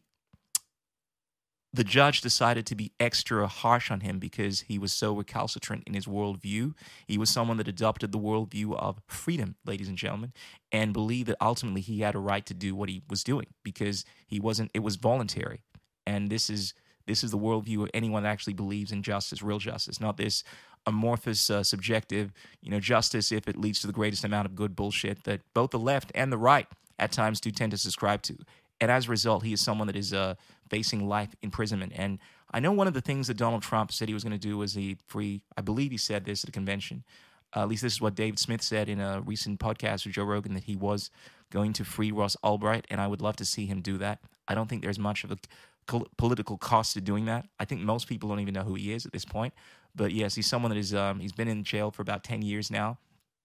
the judge decided to be extra harsh on him because he was so recalcitrant in his worldview. He was someone that adopted the worldview of freedom, ladies and gentlemen, and believed that ultimately he had a right to do what he was doing because he wasn't. It was voluntary, and this is this is the worldview of anyone that actually believes in justice, real justice, not this amorphous, uh, subjective, you know, justice if it leads to the greatest amount of good bullshit that both the left and the right at times do tend to subscribe to. And as a result, he is someone that is uh, facing life imprisonment. And I know one of the things that Donald Trump said he was going to do was he free, I believe he said this at a convention, uh, at least this is what David Smith said in a recent podcast with Joe Rogan, that he was going to free Ross Ulbright, and I would love to see him do that. I don't think there's much of a col- political cost to doing that. I think most people don't even know who he is at this point. But yes, he's someone that is, um, he's been in jail for about ten years now,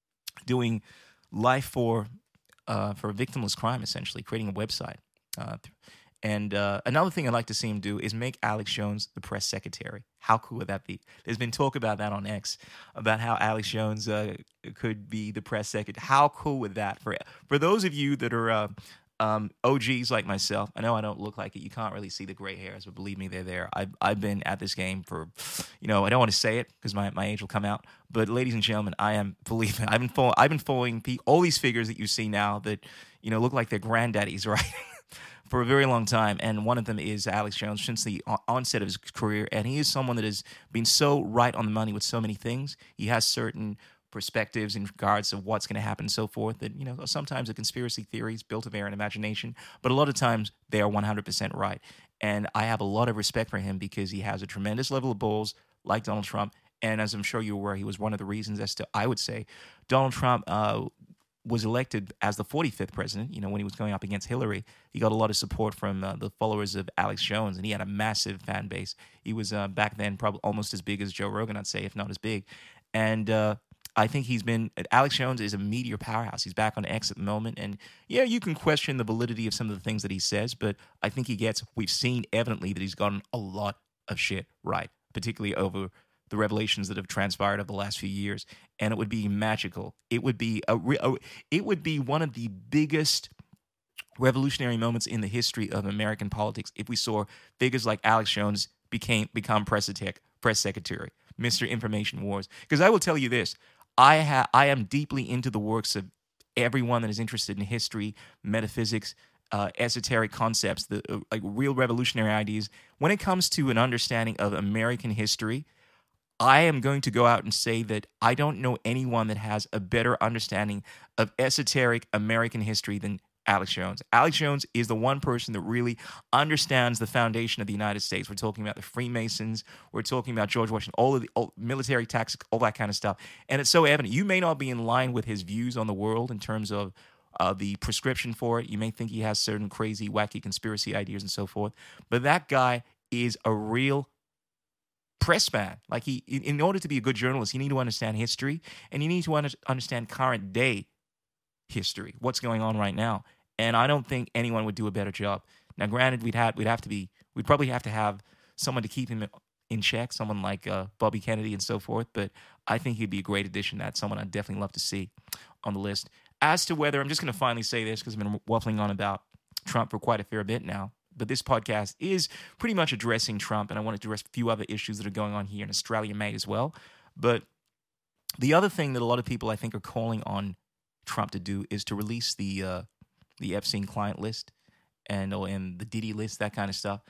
doing life for, uh, for a victimless crime, essentially, creating a website. Uh, and uh, another thing I'd like to see him do is make Alex Jones the press secretary. How cool would that be? There's been talk about that on X, about how Alex Jones uh, could be the press secretary. How cool would that for for those of you that are uh, um, O Gs like myself? I know I don't look like it. You can't really see the gray hairs, but believe me, they're there. I've I've been at this game for, you know, I don't want to say it because my, my age will come out. But ladies and gentlemen, I am believe me, I've been following, I've been following all these figures that you see now that, you know, look like their granddaddies, right? For a very long time, and one of them is Alex Jones since the onset of his career, and he is someone that has been so right on the money with so many things. He has certain perspectives in regards of what's going to happen and so forth that, you know, sometimes a conspiracy theories built of air and imagination, but a lot of times they are one hundred percent right. And I have a lot of respect for him because he has a tremendous level of balls like Donald Trump, and as I'm sure you're aware, he was one of the reasons as to, I would say, Donald Trump uh, was elected as the forty-fifth president. You know, when he was going up against Hillary, he got a lot of support from uh, the followers of Alex Jones, and he had a massive fan base. He was uh, back then probably almost as big as Joe Rogan, I'd say, if not as big. And uh, I think he's been, Alex Jones is a media powerhouse. He's back on X at the moment, and yeah, you can question the validity of some of the things that he says, but I think he gets, we've seen evidently that he's gotten a lot of shit right, particularly over the revelations that have transpired over the last few years, and it would be magical. It would be a, a it would be one of the biggest revolutionary moments in the history of American politics if we saw figures like Alex Jones became become press tech, press secretary, Mister Information Wars. Because I will tell you this, I ha- I am deeply into the works of everyone that is interested in history, metaphysics, Uh, esoteric concepts, the uh, like real revolutionary ideas. When it comes to an understanding of American history, I am going to go out and say that I don't know anyone that has a better understanding of esoteric American history than Alex Jones. Alex Jones is the one person that really understands the foundation of the United States. We're talking about the Freemasons. We're talking about George Washington, all of the all, military tactics, all that kind of stuff. And it's so evident. You may not be in line with his views on the world in terms of uh, the prescription for it. You may think he has certain crazy, wacky conspiracy ideas and so forth. But that guy is a real press man. Like he, in order to be a good journalist, you need to understand history, and you need to under, understand current day history, what's going on right now. And I don't think anyone would do a better job. Now, granted, we'd have we'd have to be we'd probably have to have someone to keep him in check, someone like uh, Bobby Kennedy and so forth. But I think he'd be a great addition. That's someone I'd definitely love to see on the list. As to whether, I'm just going to finally say this because I've been waffling on about Trump for quite a fair bit now. But this podcast is pretty much addressing Trump, and I want to address a few other issues that are going on here in Australia, mate, as well. But the other thing that a lot of people, I think, are calling on Trump to do is to release the uh, the Epstein client list and, oh, and the Diddy list, that kind of stuff.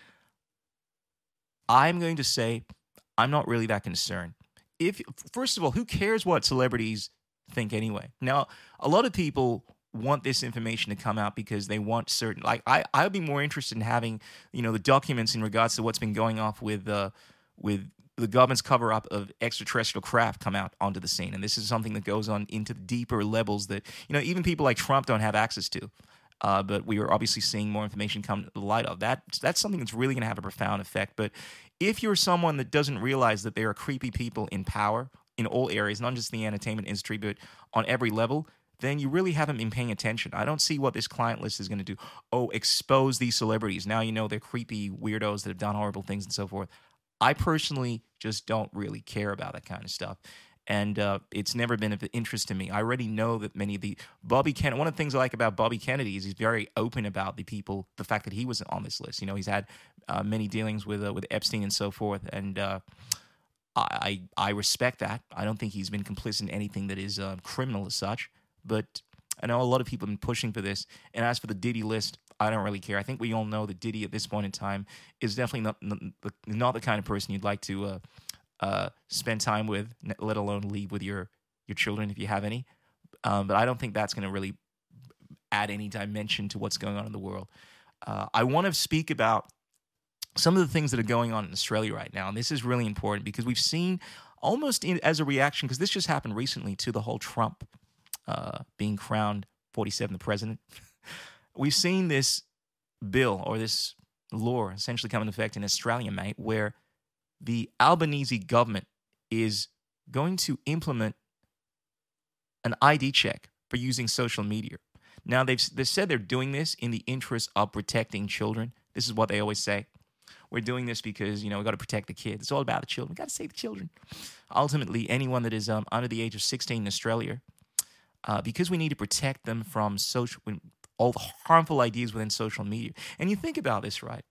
I'm going to say I'm not really that concerned. If first of all, who cares what celebrities think anyway? Now, a lot of people want this information to come out because they want certain, like I I would be more interested in having, you know, the documents in regards to what's been going off with uh with the government's cover up of extraterrestrial craft come out onto the scene. And this is something that goes on into the deeper levels that, you know, even people like Trump don't have access to. Uh, but we are obviously seeing more information come to the light of that. That's something that's really going to have a profound effect. But if you're someone that doesn't realize that there are creepy people in power in all areas, not just the entertainment industry, but on every level, then you really haven't been paying attention. I don't see what this client list is going to do. Oh, expose these celebrities. Now you know they're creepy weirdos that have done horrible things and so forth. I personally just don't really care about that kind of stuff. And uh, it's never been of interest to me. I already know that many of the Bobby Kennedy. One of the things I like about Bobby Kennedy is he's very open about the people, the fact that he was on this list. You know, he's had uh, many dealings with uh, with Epstein and so forth, and uh, I I respect that. I don't think he's been complicit in anything that is uh, criminal as such. But I know a lot of people have been pushing for this. And as for the Diddy list, I don't really care. I think we all know that Diddy at this point in time is definitely not not, not the kind of person you'd like to. Uh, Uh, spend time with, let alone leave with your your children if you have any. Um, but I don't think that's going to really add any dimension to what's going on in the world. Uh, I want to speak about some of the things that are going on in Australia right now, and this is really important because we've seen almost in, as a reaction, because this just happened recently to the whole Trump uh, being crowned forty-seventh president. We've seen this bill or this law essentially come into effect in Australia, mate, where the Albanese government is going to implement an I D check for using social media. Now, they've, they've said they're doing this in the interest of protecting children. This is what they always say. We're doing this because, you know, we've got to protect the kids. It's all about the children. We've got to save the children. Ultimately, anyone that is um, under the age of sixteen in Australia, uh, because we need to protect them from social, all the harmful ideas within social media. And you think about this, right?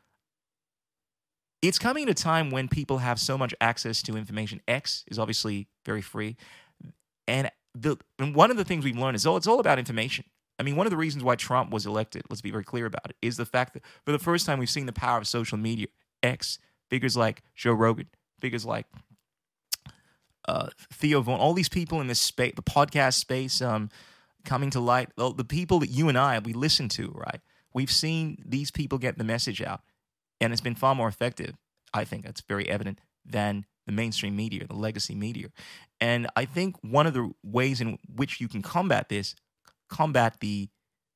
It's coming at a time when people have so much access to information. X is obviously very free. And, the, and one of the things we've learned is, oh, it's all about information. I mean, one of the reasons why Trump was elected, let's be very clear about it, is the fact that for the first time we've seen the power of social media. X, figures like Joe Rogan, figures like uh, Theo Vaughn, all these people in this space, the podcast space, um, coming to light, the, the people that you and I, we listen to, right? We've seen these people get the message out. And it's been far more effective, I think that's very evident, than the mainstream media, the legacy media. And I think one of the ways in which you can combat this, combat the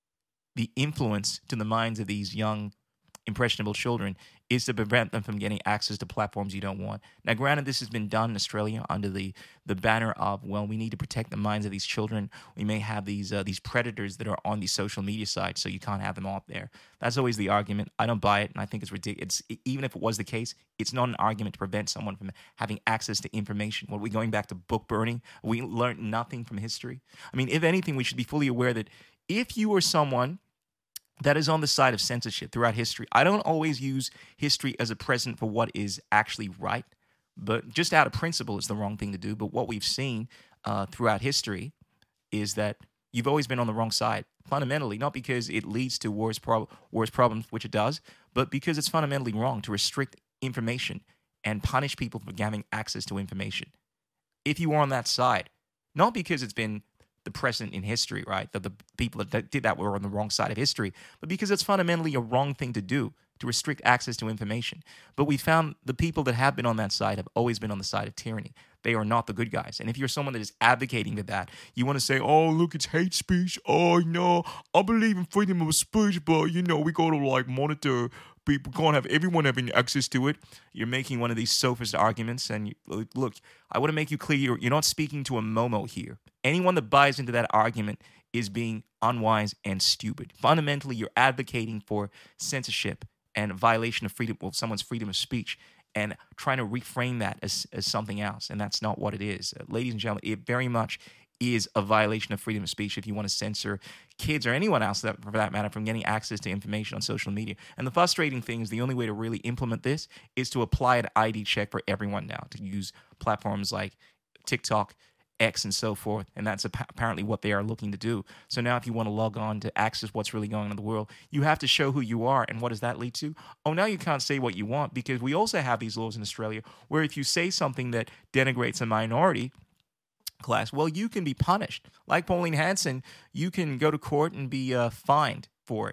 the influence to the minds of these young, impressionable children, is to prevent them from getting access to platforms you don't want. Now, granted, this has been done in Australia under the, the banner of, well, we need to protect the minds of these children. We may have these uh, these predators that are on these social media sites, so you can't have them all up there. That's always the argument. I don't buy it, and I think it's ridiculous. It's, even if it was the case, it's not an argument to prevent someone from having access to information. What are we going back to book burning? We learned nothing from history. I mean, if anything, we should be fully aware that if you are someone that is on the side of censorship throughout history. I don't always use history as a precedent for what is actually right, but just out of principle, it's the wrong thing to do. But what we've seen uh, throughout history is that you've always been on the wrong side, fundamentally, not because it leads to worse, prob- worse problems, which it does, but because it's fundamentally wrong to restrict information and punish people for having access to information. If you are on that side, not because it's been the precedent in history, right? That the people that did that were on the wrong side of history, but because it's fundamentally a wrong thing to do, to restrict access to information. But we found the people that have been on that side have always been on the side of tyranny. They are not the good guys. And if you're someone that is advocating for that, you want to say, oh, look, it's hate speech. Oh, no, I believe in freedom of speech, but, you know, we got to, like, monitor people. Can't have everyone having access to it. You're making one of these sophist arguments. And, you, look, I want to make you clear, you're, you're not speaking to a Momo here. Anyone that buys into that argument is being unwise and stupid. Fundamentally, you're advocating for censorship and violation of freedom of someone's freedom of speech and trying to reframe that as, as something else. And that's not what it is. Uh, ladies and gentlemen, it very much is a violation of freedom of speech if you want to censor kids or anyone else, that, for that matter, from getting access to information on social media. And the frustrating thing is the only way to really implement this is to apply an I D check for everyone now, to use platforms like TikTok, X, and so forth, and that's apparently what they are looking to do. So now if you want to log on to access what's really going on in the world, you have to show who you are, and what does that lead to? Oh, now you can't say what you want, because we also have these laws in Australia where if you say something that denigrates a minority class, well, you can be punished. Like Pauline Hanson, you can go to court and be uh, fined for it.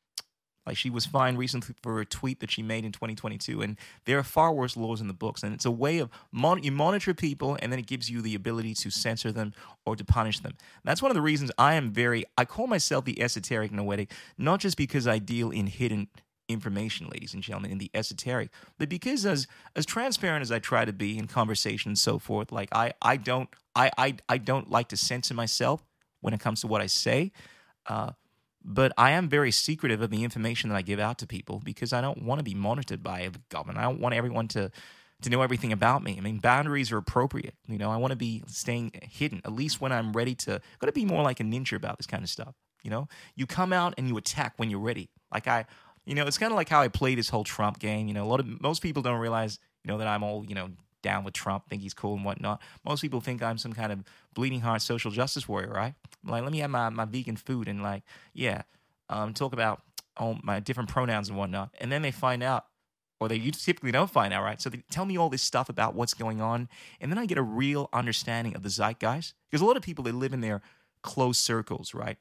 Like she was fined recently for a tweet that she made in twenty twenty-two, and there are far worse laws in the books. And it's a way of mon- you monitor people, and then it gives you the ability to censor them or to punish them. That's one of the reasons I am very. I call myself the esoteric noetic, not just because I deal in hidden information, ladies and gentlemen, in the esoteric, but because as as transparent as I try to be in conversation and so forth, like I I don't I I I don't like to censor myself when it comes to what I say. Uh, but I am very secretive of the information that I give out to people because I don't want to be monitored by the government. I don't want everyone to to know everything about me. I mean, boundaries are appropriate. You know, I want to be staying hidden, at least when I'm ready to. Got to be more like a ninja about this kind of stuff. You know, you come out and you attack when you're ready. Like I, you know, it's kind of like how I play this whole Trump game. You know, a lot of most people don't realize, you know, that I'm all, you know, down with Trump, think he's cool and whatnot. Most people think I'm some kind of bleeding heart social justice warrior, right? I'm like, let me have my, my vegan food and like, yeah, um, talk about all my different pronouns and whatnot. And then they find out, or they typically don't find out, right? So they tell me all this stuff about what's going on, and then I get a real understanding of the zeitgeist. Because a lot of people, they live in their closed circles, right?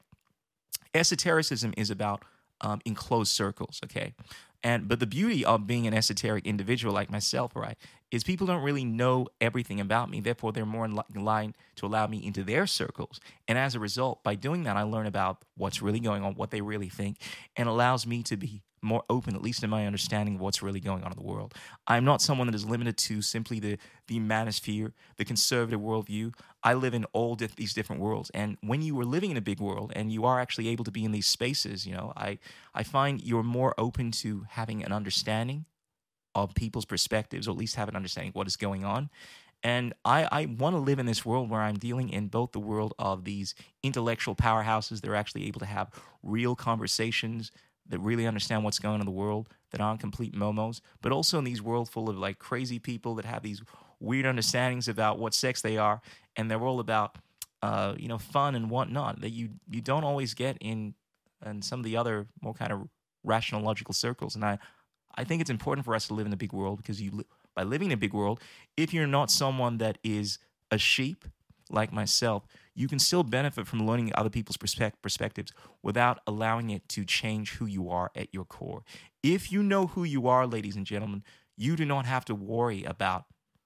Esotericism is about um, enclosed circles, okay? And but the beauty of being an esoteric individual like myself, right, is people don't really know everything about me. Therefore, they're more in li- in line to allow me into their circles. And as a result, by doing that, I learn about what's really going on, what they really think, and allows me to be more open, at least in my understanding of what's really going on in the world. I'm not someone that is limited to simply the the manosphere, the conservative worldview. I live in all di- these different worlds, and when you are living in a big world and you are actually able to be in these spaces, you know, I I find you're more open to having an understanding of people's perspectives, or at least have an understanding of what is going on. And I, I want to live in this world where I'm dealing in both the world of these intellectual powerhouses that are actually able to have real conversations, that really understand what's going on in the world, that aren't complete momos, but also in these world full of like crazy people that have these weird understandings about what sex they are, and they're all about uh, you know, fun and whatnot that you you don't always get in in some of the other more kind of rational logical circles. And I I think it's important for us to live in a big world because you li- by living in a big world, if you're not someone that is a sheep like myself, you can still benefit from learning other people's perspec- perspectives without allowing it to change who you are at your core. If you know who you are, ladies and gentlemen, you do not have to worry about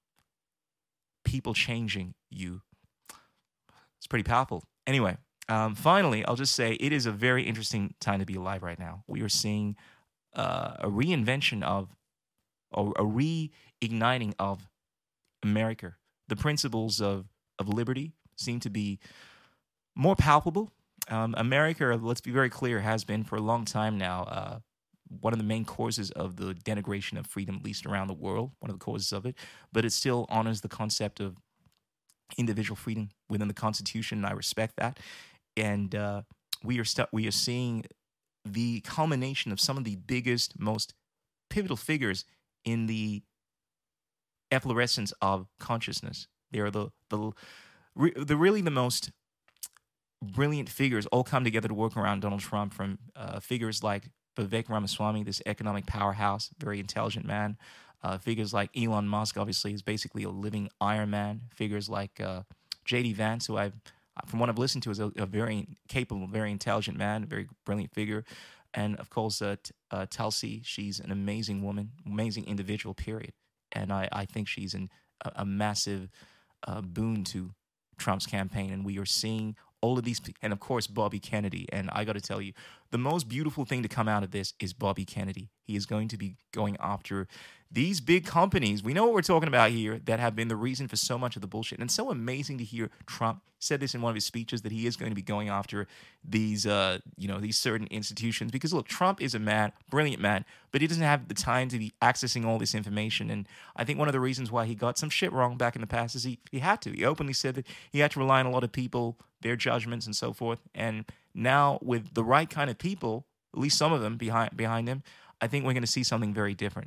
people changing you. It's pretty powerful. Anyway, um, finally, I'll just say it is a very interesting time to be alive right now. We are seeing uh, a reinvention of, or a reigniting of America. The principles of, of liberty seem to be more palpable. Um, America, let's be very clear, has been for a long time now uh, one of the main causes of the denigration of freedom, at least around the world, one of the causes of it. But it still honors the concept of individual freedom within the Constitution, and I respect that. And uh, we are stu- we are seeing the culmination of some of the biggest, most pivotal figures in the efflorescence of consciousness. They are the the re- the really the most brilliant figures all come together to work around Donald Trump. From uh, figures like Vivek Ramaswamy, this economic powerhouse, very intelligent man. Uh, figures like Elon Musk, obviously, is basically a living Iron Man. Figures like uh, J D Vance, who I've, from what I've listened to, is a, a very capable, very intelligent man, a very brilliant figure. And of course, uh, t- uh, Tulsi, she's an amazing woman, amazing individual, period. And I, I think she's an, a, a massive uh, boon to Trump's campaign. And we are seeing all of these, pe- and of course, Bobby Kennedy. And I got to tell you, the most beautiful thing to come out of this is Bobby Kennedy. He is going to be going after these big companies. We know what we're talking about here that have been the reason for so much of the bullshit. And it's so amazing to hear Trump said this in one of his speeches, that he is going to be going after these, uh, you know, these certain institutions. Because look, Trump is a man, brilliant man, but he doesn't have the time to be accessing all this information. And I think one of the reasons why he got some shit wrong back in the past is he, he had to. He openly said that he had to rely on a lot of people, their judgments and so forth. And now with the right kind of people, at least some of them behind behind him, I think we're going to see something very different.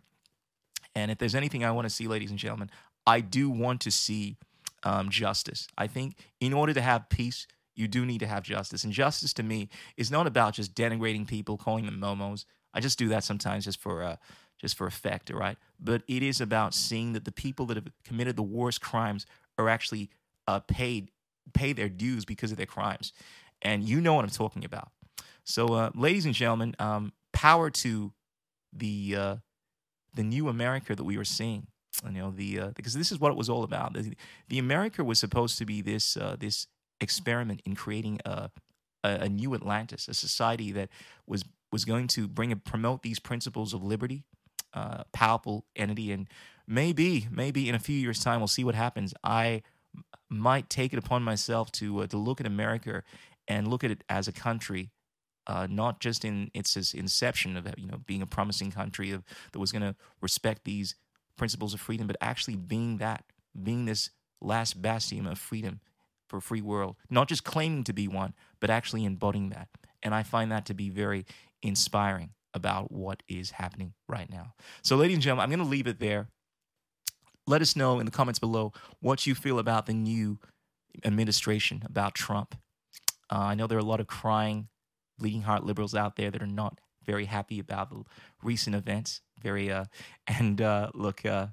And if there's anything I want to see, ladies and gentlemen, I do want to see um, justice. I think in order to have peace, you do need to have justice. And justice to me is not about just denigrating people, calling them momos. I just do that sometimes just for uh, just for effect, all right? But it is about seeing that the people that have committed the worst crimes are actually uh, paid pay their dues because of their crimes. And you know what I'm talking about. So, uh, ladies and gentlemen, um, power to the uh, the new America that we were seeing. You know, the uh, because this is what it was all about. The, the America was supposed to be this uh, this experiment in creating a, a a new Atlantis, a society that was was going to bring and promote these principles of liberty, uh, powerful entity, and maybe maybe in a few years' time we'll see what happens. I might take it upon myself to uh, to look at America and look at it as a country, uh, not just in its inception of, you know, being a promising country of, that was going to respect these principles of freedom, but actually being that, being this last bastion of freedom for a free world, not just claiming to be one, but actually embodying that. And I find that to be very inspiring about what is happening right now. So, ladies and gentlemen, I'm going to leave it there. Let us know in the comments below what you feel about the new administration, about Trump. Uh, I know there are a lot of crying, bleeding heart liberals out there that are not very happy about the recent events. Very, uh, and uh, look, uh,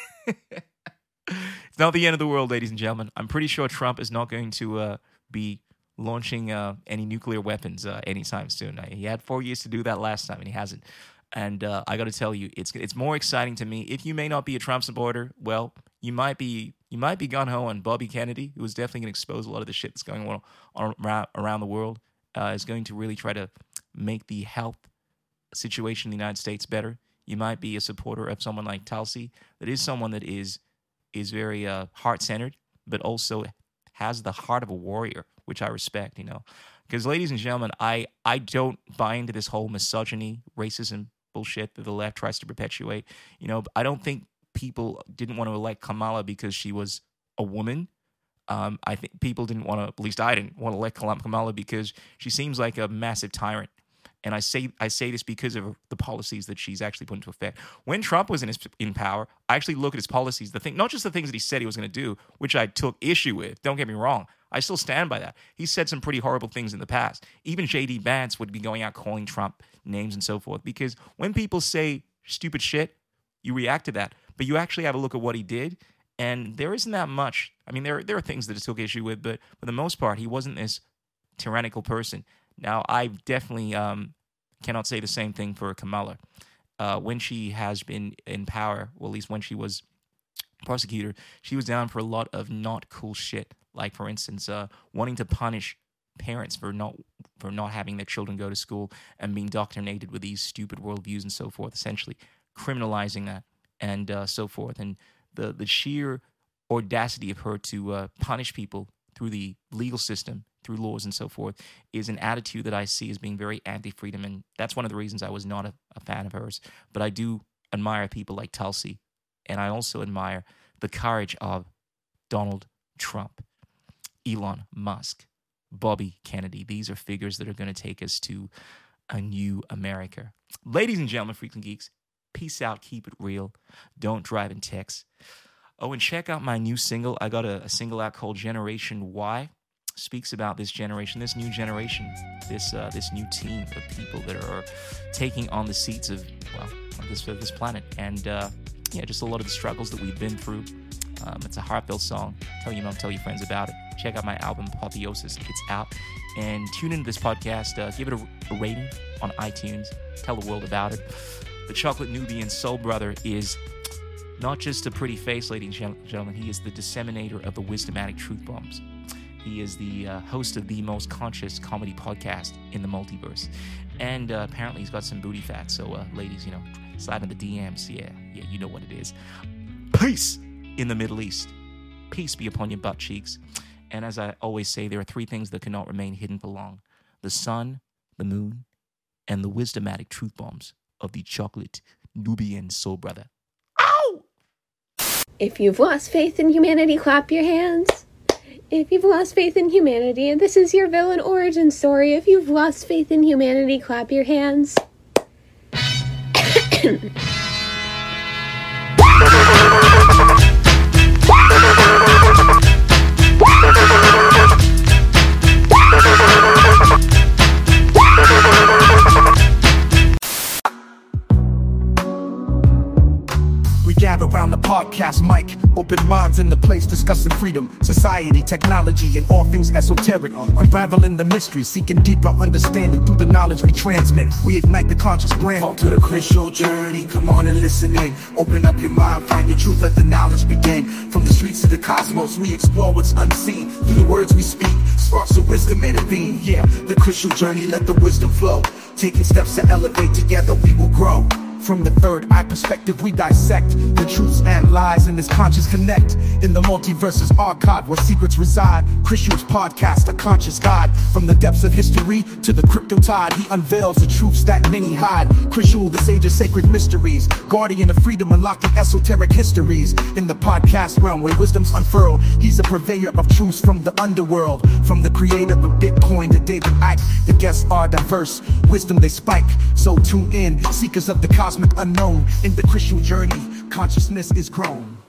it's not the end of the world, ladies and gentlemen. I'm pretty sure Trump is not going to uh, be launching uh, any nuclear weapons uh, anytime soon. He had four years to do that last time, and he hasn't. And uh, I got to tell you, it's it's more exciting to me. If you may not be a Trump supporter, well, you might be you might be gun ho on Bobby Kennedy, who is definitely going to expose a lot of the shit that's going on, on around the world. Uh, is going to really try to make the health situation in the United States better. You might be a supporter of someone like Tulsi, that is someone that is is very uh, heart-centered, but also has the heart of a warrior, which I respect, you know. Because, ladies and gentlemen, I, I don't buy into this whole misogyny, racism bullshit that the left tries to perpetuate. You know, I don't think people didn't want to elect Kamala because she was a woman. Um, I think people didn't want to, at least I didn't want to elect Kamala because she seems like a massive tyrant. And I say I say this because of the policies that she's actually put into effect. When Trump was in his, in power, I actually look at his policies, the thing, not just the things that he said he was going to do, which I took issue with. Don't get me wrong. I still stand by that. He said some pretty horrible things in the past. Even J D Vance would be going out calling Trump names and so forth. Because when people say stupid shit, you react to that. But you actually have a look at what he did, and there isn't that much. I mean, there, there are things that I took issue with, but for the most part, he wasn't this tyrannical person. Now, I definitely um, cannot say the same thing for Kamala. Uh, when she has been in power, well, at least when she was prosecutor, she was down for a lot of not cool shit. Like, for instance, uh, wanting to punish parents for not for not having their children go to school and being indoctrinated with these stupid worldviews and so forth, essentially criminalizing that and uh, so forth. And the, the sheer audacity of her to uh, punish people through the legal system, through laws and so forth, is an attitude that I see as being very anti-freedom, and that's one of the reasons I was not a, a fan of hers. But I do admire people like Tulsi, and I also admire the courage of Donald Trump, Elon Musk, Bobby Kennedy. These are figures that are going to take us to a new America. Ladies and gentlemen, Freaks and Geeks, peace out, keep it real, don't drive and text. Oh, and check out my new single. I got a, a single out called Generation Y. Speaks about this generation, this new generation, this uh, this new team of people that are taking on the seats of, well, of this, of this planet. And, uh, yeah, just a lot of the struggles that we've been through. Um, it's a heartfelt song. Tell your mom, tell your friends about it. Check out my album, Apotheosis. It's out. And tune into this podcast. Uh, give it a, a rating on iTunes. Tell the world about it. The Chocolate Nubian Soul Brother is not just a pretty face, ladies and gentlemen. He is the disseminator of the wisdomatic truth bombs. He is the uh, host of the most conscious comedy podcast in the multiverse. And uh, apparently he's got some booty fat. So, uh, ladies, you know, slide in the D Ms. Yeah, yeah, you know what it is. Peace in the Middle East. Peace be upon your butt cheeks. And as I always say, there are three things that cannot remain hidden for long: the sun, the moon, and the wisdomatic truth bombs of the Chocolate Nubian Soul Brother. Ow! If you've lost faith in humanity, clap your hands. If you've lost faith in humanity, and this is your villain origin story, if you've lost faith in humanity, clap your hands. Gather around the podcast mic, open minds in the place discussing freedom, society, technology, and all things esoteric. Unraveling the mystery, seeking deeper understanding through the knowledge we transmit. We ignite the conscious brain. Talk to the Christian journey, come on and listen in. Open up your mind, find your truth, let the knowledge begin. From the streets of the cosmos, we explore what's unseen. Through the words we speak, sparks of wisdom intervene. Yeah, the Christian journey, let the wisdom flow. Taking steps to elevate, together we will grow. From the third eye perspective, we dissect the truths and lies in this conscious connect. In the multiverse's archive where secrets reside, Krishu's podcast, a conscious guide. From the depths of history to the crypto tide, he unveils the truths that many hide. Krishu, the sage of sacred mysteries, guardian of freedom, unlocking esoteric histories. In the podcast realm where wisdom's unfurled, he's a purveyor of truths from the underworld. From the creator of Bitcoin to David Icke, the guests are diverse, wisdom they spike. So tune in, seekers of the cosmic unknown. In the Krishu journey, consciousness is grown.